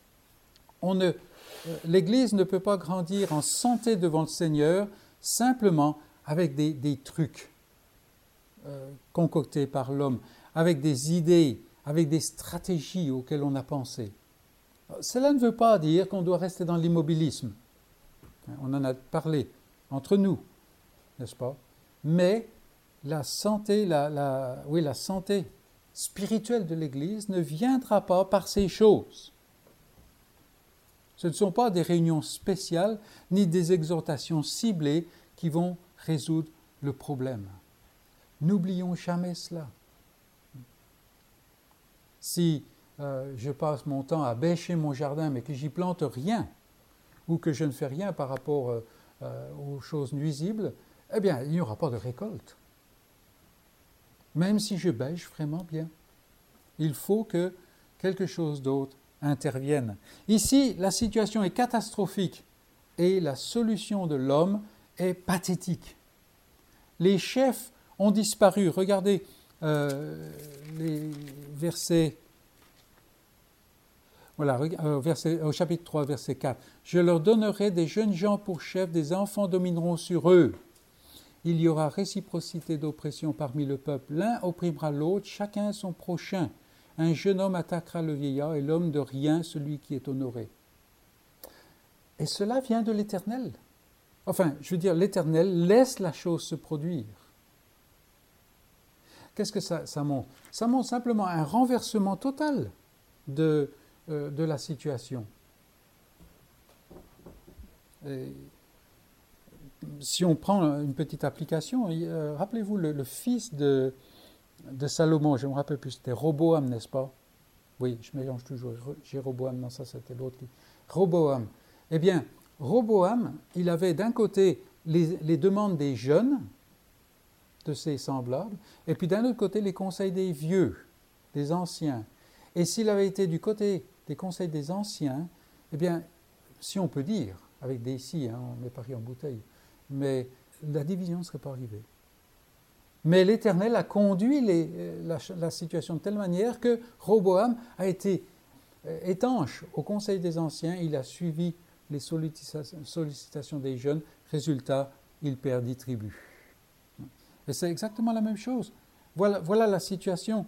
l'Église ne peut pas grandir en santé devant le Seigneur simplement avec des trucs concoctés par l'homme, avec des idées, avec des stratégies auxquelles on a pensé. Cela ne veut pas dire qu'on doit rester dans l'immobilisme. On en a parlé entre nous, n'est-ce pas? Mais la santé, la santé spirituelle de l'Église ne viendra pas par ces choses. Ce ne sont pas des réunions spéciales ni des exhortations ciblées qui vont résoudre le problème. N'oublions jamais cela. Si je passe mon temps à bêcher mon jardin mais que j'y plante rien ou que je ne fais rien par rapport aux choses nuisibles, eh bien, il n'y aura pas de récolte. Même si je bêche vraiment bien. Il faut que quelque chose d'autre intervienne. Ici, la situation est catastrophique et la solution de l'homme est pathétique. Les chefs ont disparu. Regardez les versets. Voilà, au chapitre 3, verset 4. « Je leur donnerai des jeunes gens pour chefs, des enfants domineront sur eux. Il y aura réciprocité d'oppression parmi le peuple. L'un opprimera l'autre, chacun son prochain. Un jeune homme attaquera le vieillard et l'homme de rien, celui qui est honoré. » Et cela vient de l'Éternel. Enfin, je veux dire, l'Éternel laisse la chose se produire. Qu'est-ce que ça montre? Ça montre simplement un renversement total de la situation. Et si on prend une petite application, rappelez-vous le fils de Salomon, je ne me rappelle plus, c'était Roboam, n'est-ce pas? Oui, je mélange toujours Jéroboam, non, ça c'était l'autre. Roboam. Eh bien, Roboam, il avait d'un côté les demandes des jeunes, de ses semblables, et puis d'un autre côté les conseils des vieux, des anciens. Et s'il avait été du côté des conseils des anciens, eh bien, si on peut dire, avec des si, on met Paris en bouteille, mais la division ne serait pas arrivée. Mais l'Éternel a conduit la situation de telle manière que Roboam a été étanche au conseil des anciens, il a suivi les sollicitations des jeunes, résultat, il perdit tribut. Et c'est exactement la même chose. Voilà la situation.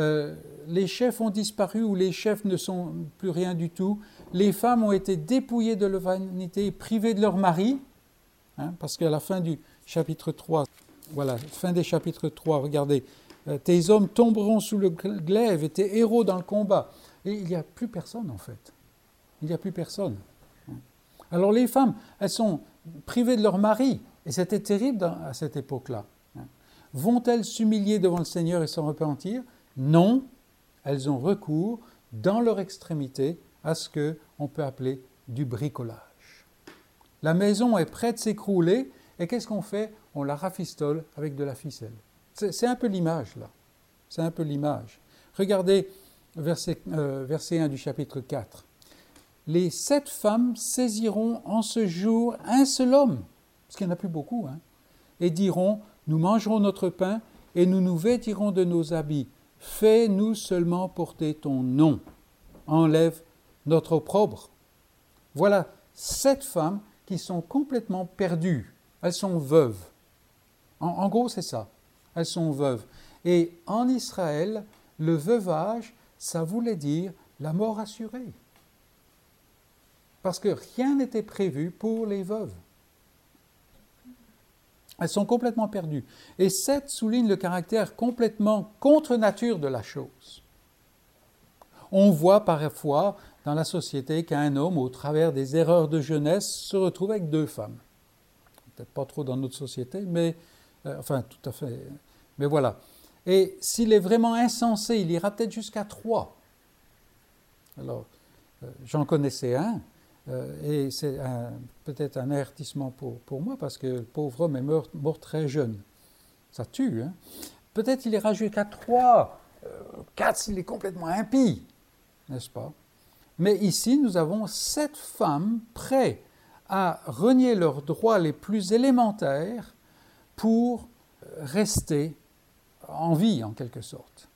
Les chefs ont disparu ou les chefs ne sont plus rien du tout. Les femmes ont été dépouillées de leur vanité, privées de leur mari, parce qu'à la fin du chapitre 3, voilà, fin des chapitres 3, regardez, tes hommes tomberont sous le glaive et tes héros dans le combat. Et il n'y a plus personne en fait. Il n'y a plus personne. Alors les femmes, elles sont privées de leur mari, et c'était terrible à cette époque-là. Vont-elles s'humilier devant le Seigneur et s'en repentir? Non, elles ont recours, dans leur extrémité, à ce qu'on peut appeler du bricolage. La maison est prête de s'écrouler, et qu'est-ce qu'on fait? On la rafistole avec de la ficelle. C'est un peu l'image, là. C'est un peu l'image. Regardez verset 1 du chapitre 4. « Les 7 femmes saisiront en ce jour un seul homme, parce qu'il n'y en a plus beaucoup, et diront, nous mangerons notre pain et nous nous vêtirons de nos habits. Fais-nous seulement porter ton nom. Enlève notre opprobre. » Voilà 7 femmes qui sont complètement perdues. Elles sont veuves. En gros, c'est ça. Elles sont veuves. Et en Israël, le veuvage, ça voulait dire la mort assurée. Parce que rien n'était prévu pour les veuves. Elles sont complètement perdues. Et 7 souligne le caractère complètement contre nature de la chose. On voit parfois dans la société qu'un homme, au travers des erreurs de jeunesse, se retrouve avec 2 femmes. Peut-être pas trop dans notre société, mais enfin tout à fait. Mais voilà. Et s'il est vraiment insensé, il ira peut-être jusqu'à 3. Alors, j'en connaissais un, et c'est peut-être un avertissement pour moi, parce que le pauvre homme est mort très jeune. Ça tue, hein. Peut-être il ira jusqu'à 3, 4 s'il est complètement impie, n'est-ce pas? Mais ici, nous avons 7 femmes prêtes à renier leurs droits les plus élémentaires pour rester en vie, en quelque sorte.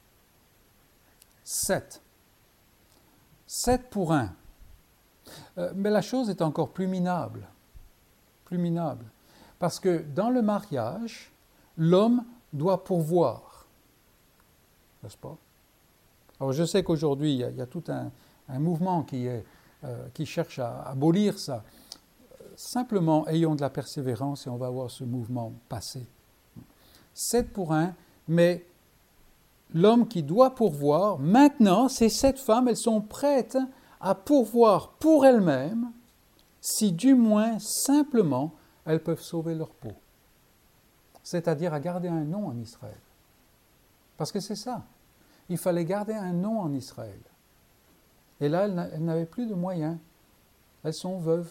7. 7 pour 1. Mais la chose est encore plus minable. Plus minable. Parce que dans le mariage, l'homme doit pourvoir. N'est-ce pas? Alors je sais qu'aujourd'hui, il y a tout un mouvement qui cherche à abolir ça. Simplement, ayons de la persévérance et on va voir ce mouvement passer. 7 pour 1, mais l'homme qui doit pourvoir, maintenant, ces 7 femmes, elles sont prêtes à pourvoir pour elles-mêmes, si du moins, simplement, elles peuvent sauver leur peau. C'est-à-dire à garder un nom en Israël. Parce que c'est ça. Il fallait garder un nom en Israël. Et là, elles n'avaient plus de moyens. Elles sont veuves.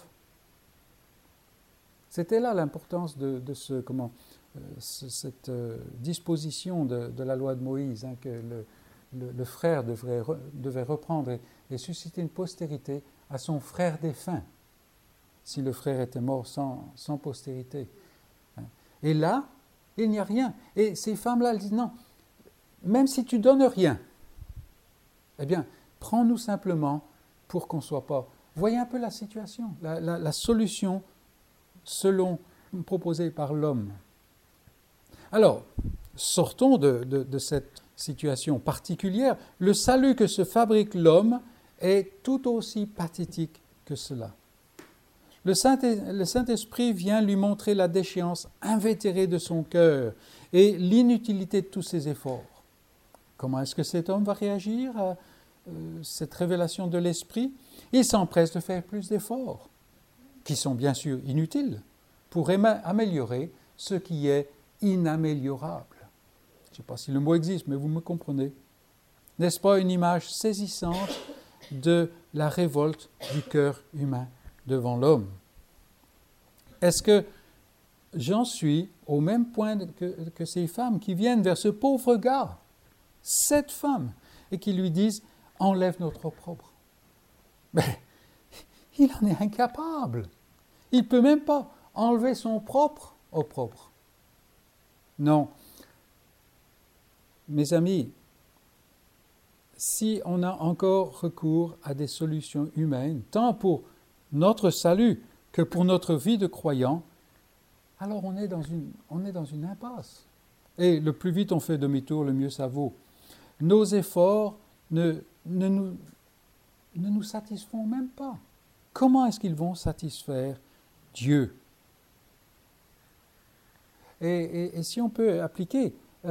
C'était là l'importance de cette disposition de la loi de Moïse, hein, que le frère devait reprendre et susciter une postérité à son frère défunt, si le frère était mort sans postérité. Et là, il n'y a rien. Et ces femmes-là, elles disent non, même si tu donnes rien, eh bien, prends-nous simplement pour qu'on ne soit pas... Voyez un peu la situation, la solution selon proposée par l'homme. Alors, sortons de cette situation particulière. Le salut que se fabrique l'homme est tout aussi pathétique que cela. Le Saint-Esprit vient lui montrer la déchéance invétérée de son cœur et l'inutilité de tous ses efforts. Comment est-ce que cet homme va réagir à cette révélation de l'Esprit? Il s'empresse de faire plus d'efforts, qui sont bien sûr inutiles, pour améliorer ce qui est inaméliorable. Je ne sais pas si le mot existe, mais vous me comprenez. N'est-ce pas une image saisissante de la révolte du cœur humain devant l'homme? Est-ce que j'en suis au même point que ces femmes qui viennent vers ce pauvre gars, 7 femmes, et qui lui disent « enlève notre opprobre ». Mais il en est incapable. Il ne peut même pas enlever son propre opprobre. Non. Mes amis, si on a encore recours à des solutions humaines, tant pour notre salut que pour notre vie de croyant, alors on est dans une impasse. Et le plus vite on fait demi-tour, le mieux ça vaut. Nos efforts ne nous satisfont même pas. Comment est-ce qu'ils vont satisfaire Dieu? Et si on peut appliquer...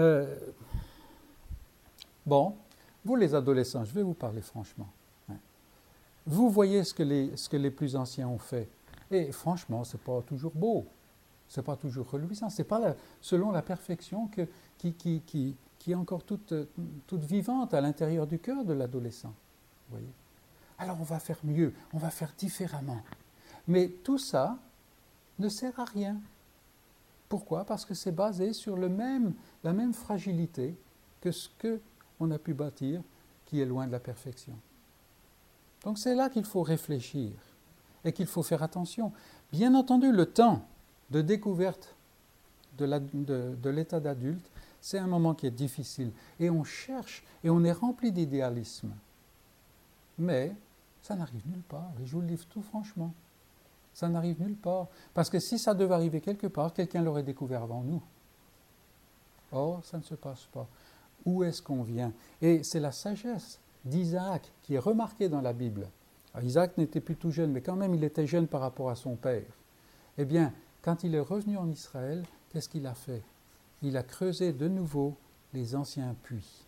Bon, vous les adolescents, je vais vous parler franchement. Vous voyez ce que les plus anciens ont fait. Et franchement, ce n'est pas toujours beau. Ce n'est pas toujours reluisant. Ce n'est pas selon la perfection qui est encore toute vivante à l'intérieur du cœur de l'adolescent. Vous voyez? Alors on va faire mieux, on va faire différemment. Mais tout ça ne sert à rien. Pourquoi? Parce que c'est basé sur la même fragilité que ce qu'on a pu bâtir, qui est loin de la perfection. Donc c'est là qu'il faut réfléchir et qu'il faut faire attention. Bien entendu, le temps de découverte de l'état d'adulte, c'est un moment qui est difficile. Et on cherche, et on est rempli d'idéalisme. Mais ça n'arrive nulle part. Et je vous le dis tout franchement. Ça n'arrive nulle part. Parce que si ça devait arriver quelque part, quelqu'un l'aurait découvert avant nous. Or, ça ne se passe pas. Où est-ce qu'on vient? Et c'est la sagesse d'Isaac qui est remarquée dans la Bible. Alors, Isaac n'était plus tout jeune, mais quand même il était jeune par rapport à son père. Eh bien, quand il est revenu en Israël, qu'est-ce qu'il a fait? Il a creusé de nouveau les anciens puits.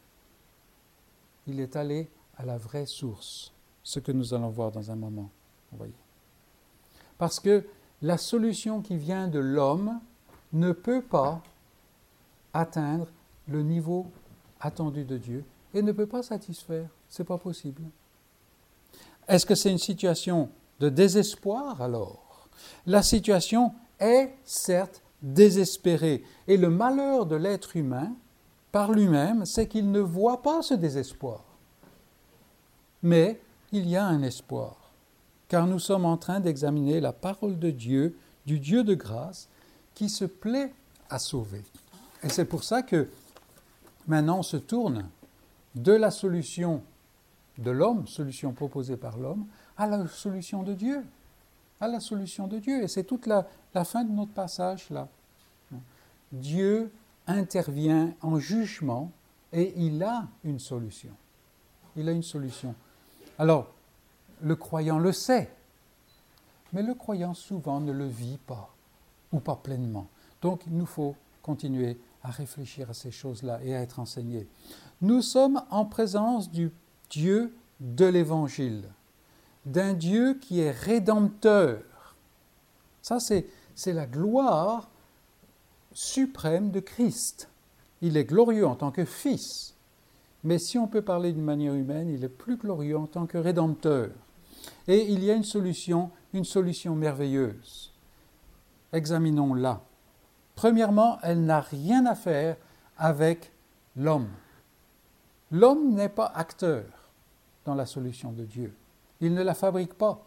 Il est allé à la vraie source, ce que nous allons voir dans un moment. Vous voyez. Parce que la solution qui vient de l'homme ne peut pas atteindre le niveau attendu de Dieu et ne peut pas satisfaire. Ce n'est pas possible. Est-ce que c'est une situation de désespoir alors? La situation est certes désespérée. Et le malheur de l'être humain, par lui-même, c'est qu'il ne voit pas ce désespoir. Mais il y a un espoir. Car nous sommes en train d'examiner la parole de Dieu, du Dieu de grâce, qui se plaît à sauver. Et c'est pour ça que maintenant on se tourne de la solution de l'homme, solution proposée par l'homme, à la solution de Dieu. À la solution de Dieu. Et c'est toute la fin de notre passage là. Dieu intervient en jugement et il a une solution. Il a une solution. Alors, le croyant le sait, mais le croyant souvent ne le vit pas, ou pas pleinement. Donc, il nous faut continuer à réfléchir à ces choses-là et à être enseignés. Nous sommes en présence du Dieu de l'Évangile, d'un Dieu qui est rédempteur. Ça, c'est la gloire suprême de Christ. Il est glorieux en tant que Fils, mais si on peut parler d'une manière humaine, il est plus glorieux en tant que Rédempteur. Et il y a une solution merveilleuse. Examinons-la. Premièrement, elle n'a rien à faire avec l'homme. L'homme n'est pas acteur dans la solution de Dieu. Il ne la fabrique pas.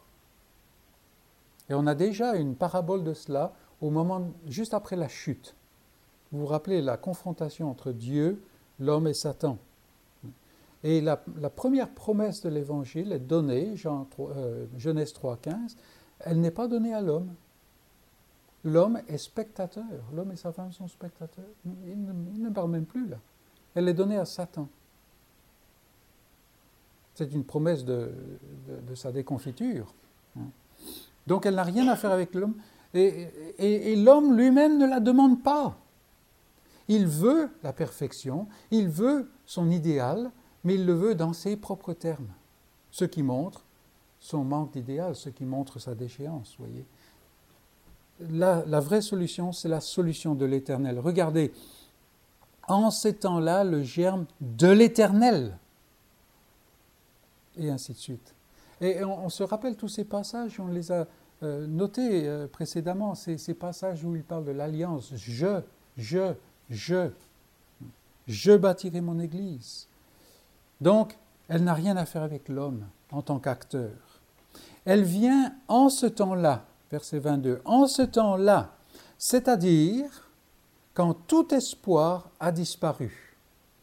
Et on a déjà une parabole de cela juste après la chute. Vous vous rappelez la confrontation entre Dieu, l'homme et Satan. Et la première promesse de l'Évangile est donnée, Genèse 3,15, elle n'est pas donnée à l'homme. L'homme est spectateur. L'homme et sa femme sont spectateurs. Il ne parle même plus là. Elle est donnée à Satan. C'est une promesse de sa déconfiture. Donc elle n'a rien à faire avec l'homme. Et l'homme lui-même ne la demande pas. Il veut la perfection, il veut son idéal, mais il le veut dans ses propres termes. Ce qui montre son manque d'idéal, ce qui montre sa déchéance, voyez. La vraie solution, c'est la solution de l'Éternel. Regardez, en ces temps-là, le germe de l'Éternel, et ainsi de suite. Et on se rappelle tous ces passages, on les a notés précédemment, ces passages où il parle de l'alliance. Je bâtirai mon Église. Donc, elle n'a rien à faire avec l'homme en tant qu'acteur. Elle vient en ce temps-là, verset 22, en ce temps-là, c'est-à-dire quand tout espoir a disparu.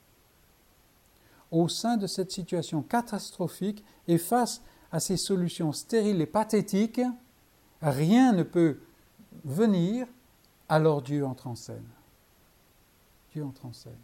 Au sein de cette situation catastrophique et face à ces solutions stériles et pathétiques, rien ne peut venir, alors Dieu entre en scène. Dieu entre en scène.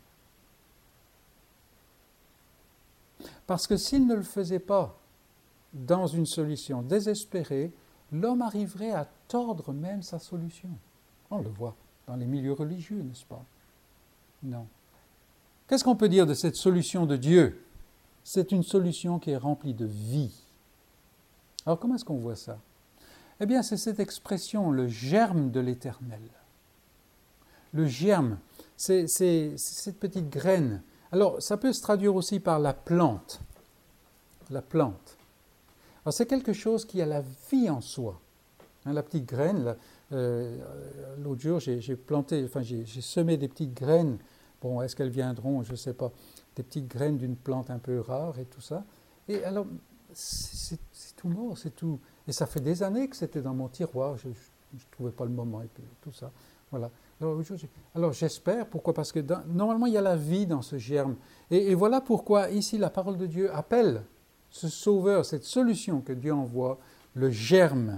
Parce que s'il ne le faisait pas dans une solution désespérée, l'homme arriverait à tordre même sa solution. On le voit dans les milieux religieux, n'est-ce pas? Non. Qu'est-ce qu'on peut dire de cette solution de Dieu? C'est une solution qui est remplie de vie. Alors comment est-ce qu'on voit ça? Eh bien, c'est cette expression, le germe de l'Éternel. Le germe, c'est cette petite graine. Alors, ça peut se traduire aussi par la plante. La plante. Alors, c'est quelque chose qui a la vie en soi. La petite graine, là, l'autre jour, j'ai semé des petites graines. Bon, est-ce qu'elles viendront? Je ne sais pas. Des petites graines d'une plante un peu rare et tout ça. Et alors, c'est tout mort, c'est tout. Et ça fait des années que c'était dans mon tiroir. Je ne trouvais pas le moment et puis tout ça. Voilà. Alors j'espère, pourquoi? Parce que normalement il y a la vie dans ce germe. Et voilà pourquoi ici la parole de Dieu appelle ce sauveur, cette solution que Dieu envoie, le germe.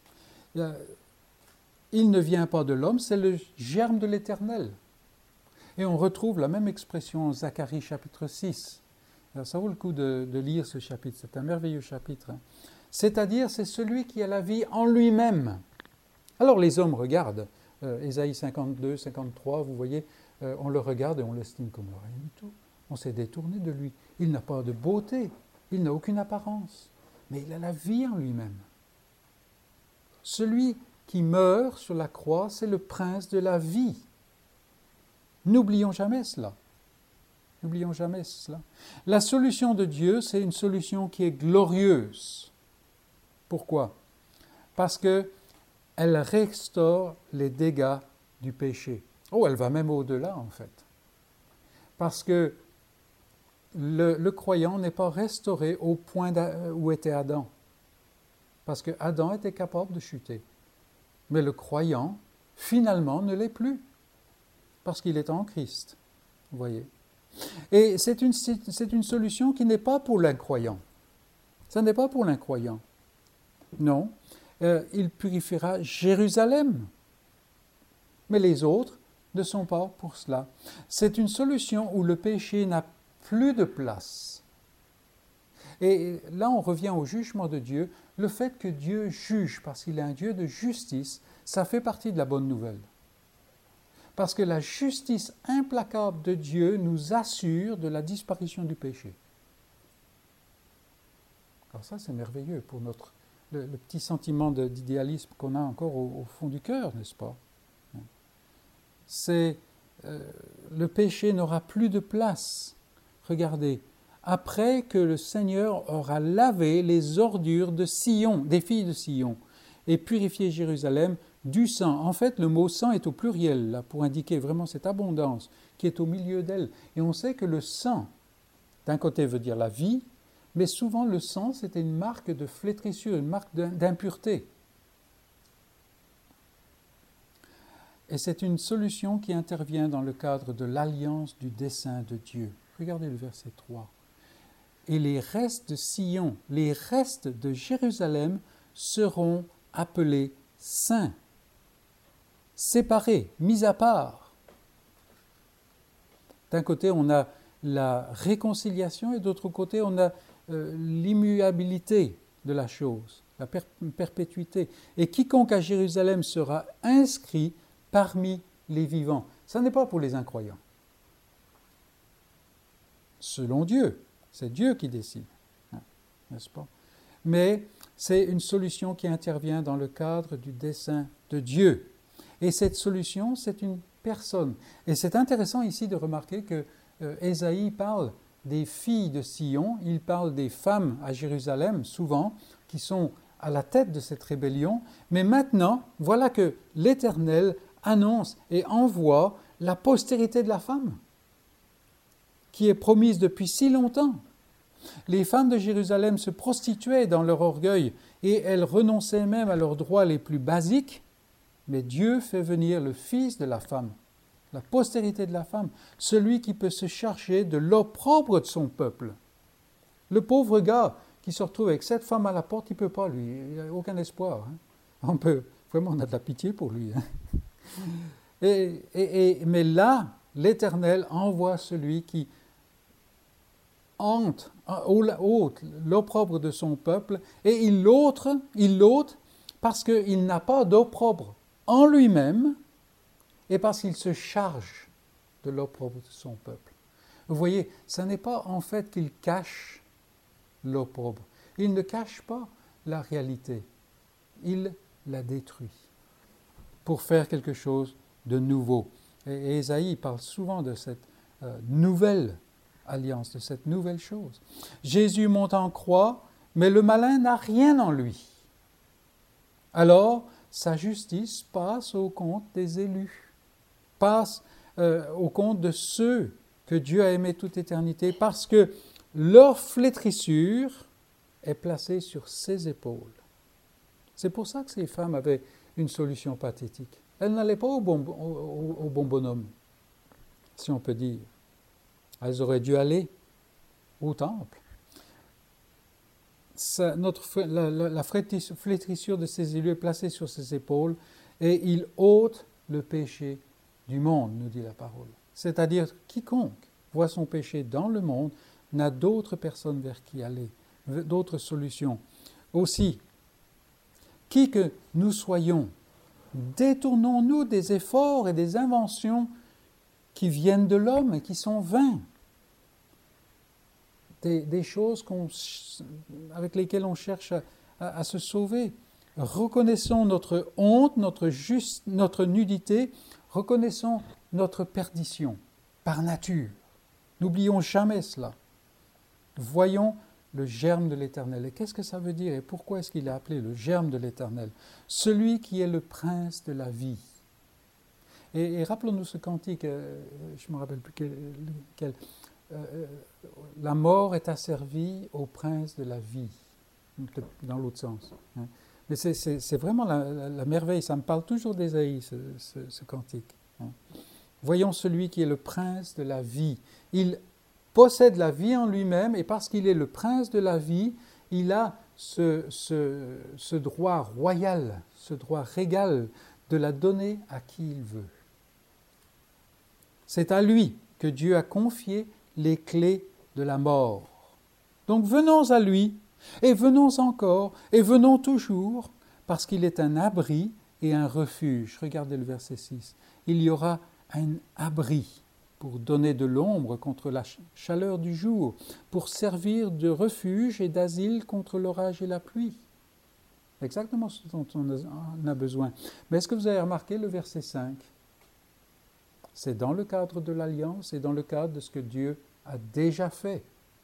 Il ne vient pas de l'homme, c'est le germe de l'Éternel. Et on retrouve la même expression en Zacharie chapitre 6. Alors, ça vaut le coup de lire ce chapitre, c'est un merveilleux chapitre. C'est-à-dire, c'est celui qui a la vie en lui-même. Alors les hommes regardent, Ésaïe 52, 53, vous voyez, on le regarde et on l'estime comme rien du tout. On s'est détourné de lui. Il n'a pas de beauté, il n'a aucune apparence, mais il a la vie en lui-même. Celui qui meurt sur la croix, c'est le prince de la vie. N'oublions jamais cela. N'oublions jamais cela. La solution de Dieu, c'est une solution qui est glorieuse. Pourquoi? Parce qu'elle restaure les dégâts du péché. Oh, elle va même au-delà, en fait. Parce que le croyant n'est pas restauré au point où était Adam. Parce que Adam était capable de chuter. Mais le croyant, finalement, ne l'est plus. Parce qu'il est en Christ. Vous voyez? Et c'est une solution qui n'est pas pour l'incroyant. Ça n'est pas pour l'incroyant. Non. Il purifiera Jérusalem. Mais les autres ne sont pas pour cela. C'est une solution où le péché n'a plus de place. Et là, on revient au jugement de Dieu. Le fait que Dieu juge, parce qu'il est un Dieu de justice, ça fait partie de la bonne nouvelle. Parce que la justice implacable de Dieu nous assure de la disparition du péché. Alors ça, c'est merveilleux pour le petit sentiment d'idéalisme qu'on a encore au fond du cœur, n'est-ce pas? Le péché n'aura plus de place. Regardez, après que le Seigneur aura lavé les ordures de Sion, des filles de Sion, et purifié Jérusalem du sang. En fait, le mot sang est au pluriel, là, pour indiquer vraiment cette abondance qui est au milieu d'elle. Et on sait que le sang, d'un côté, veut dire la vie, mais souvent le sang, c'était une marque de flétrissure, une marque d'impureté. Et c'est une solution qui intervient dans le cadre de l'alliance du dessein de Dieu. Regardez le verset 3. Et les restes de Sion, les restes de Jérusalem seront appelés saints, séparés, mis à part. D'un côté, on a la réconciliation et d'autre côté, on a l'immuabilité de la chose, la perpétuité. Et quiconque à Jérusalem sera inscrit parmi les vivants. Ça n'est pas pour les incroyants. Selon Dieu, c'est Dieu qui décide, n'est-ce pas? Mais c'est une solution qui intervient dans le cadre du dessein de Dieu. Et cette solution, c'est une personne. Et c'est intéressant ici de remarquer que Ésaïe parle des filles de Sion, il parle des femmes à Jérusalem, souvent, qui sont à la tête de cette rébellion. Mais maintenant, voilà que l'Éternel annonce et envoie la postérité de la femme, qui est promise depuis si longtemps. Les femmes de Jérusalem se prostituaient dans leur orgueil et elles renonçaient même à leurs droits les plus basiques, mais Dieu fait venir le fils de la femme, la postérité de la femme, celui qui peut se charger de l'opprobre de son peuple. Le pauvre gars qui se retrouve avec 7 femmes à la porte, il ne peut pas, lui, il n'a aucun espoir. Vraiment, on a de la pitié pour lui. Mais là, l'Éternel envoie celui qui ôte l'opprobre de son peuple, et il l'ôte parce qu'il n'a pas d'opprobre en lui-même, et parce qu'il se charge de l'opprobre de son peuple. Vous voyez, ce n'est pas en fait qu'il cache l'opprobre. Il ne cache pas la réalité. Il la détruit pour faire quelque chose de nouveau. Et Ésaïe parle souvent de cette nouvelle alliance, de cette nouvelle chose. Jésus monte en croix, mais le malin n'a rien en lui. Alors, sa justice passe au compte des élus, passe au compte de ceux que Dieu a aimés toute éternité, parce que leur flétrissure est placée sur ses épaules. C'est pour ça que ces femmes avaient une solution pathétique. Elles n'allaient pas au bon bonhomme, si on peut dire. Elles auraient dû aller au temple. La flétrissure de ses élus est placée sur ses épaules et il ôte le péché du monde, nous dit la parole. C'est-à-dire, quiconque voit son péché dans le monde n'a d'autre personne vers qui aller, d'autres solutions. Aussi, qui que nous soyons, détournons-nous des efforts et des inventions qui viennent de l'homme et qui sont vains. Des choses avec lesquelles on cherche à se sauver. Reconnaissons notre honte, notre nudité, reconnaissons notre perdition par nature. N'oublions jamais cela. Voyons le germe de l'Éternel. Et qu'est-ce que ça veut dire et pourquoi est-ce qu'il est appelé le germe de l'Éternel? Celui qui est le prince de la vie. Et rappelons-nous ce cantique, je ne me rappelle plus quel la mort est asservie au prince de la vie, dans l'autre sens. Hein. Mais c'est vraiment la merveille, ça me parle toujours d'Ésaïe, ce cantique. Hein. Voyons celui qui est le prince de la vie. Il possède la vie en lui-même, et parce qu'il est le prince de la vie, il a ce droit royal, ce droit régal de la donner à qui il veut. C'est à lui que Dieu a confié les clés de la mort. Donc venons à lui, et venons encore, et venons toujours, parce qu'il est un abri et un refuge. Regardez le verset 6. Il y aura un abri pour donner de l'ombre contre la chaleur du jour, pour servir de refuge et d'asile contre l'orage et la pluie. Exactement ce dont on a besoin. Mais est-ce que vous avez remarqué le verset 5 ? C'est dans le cadre de l'alliance et dans le cadre de ce que Dieu a déjà fait.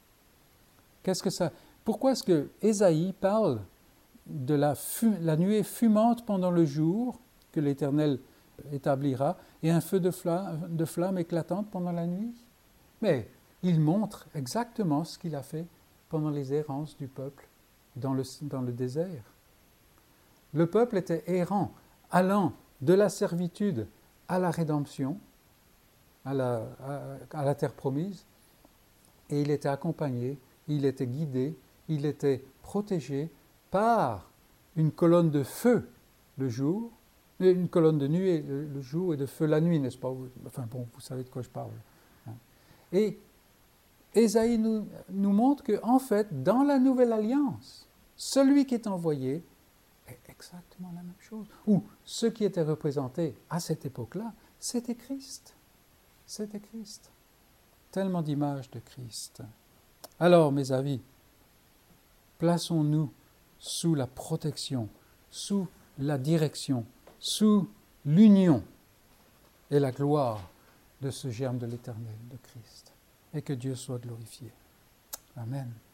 Pourquoi est-ce que Ésaïe parle de la nuée fumante pendant le jour que l'Éternel établira et un feu de flamme éclatante pendant la nuit? Mais il montre exactement ce qu'il a fait pendant les errances du peuple dans le désert. Le peuple était errant, allant de la servitude à la rédemption, à la terre promise, et il était accompagné, il était guidé, il était protégé par une colonne de feu le jour, une colonne de nuée le jour et de feu la nuit, n'est-ce pas? Enfin bon, vous savez de quoi je parle. Et Ésaïe nous montre qu'en fait, dans la nouvelle alliance, celui qui est envoyé est exactement la même chose. Ou ce qui était représenté à cette époque-là, c'était Christ. C'était Christ. Tellement d'images de Christ. Alors, mes amis, plaçons-nous sous la protection, sous la direction, sous l'union et la gloire de ce germe de l'Éternel, de Christ. Et que Dieu soit glorifié. Amen.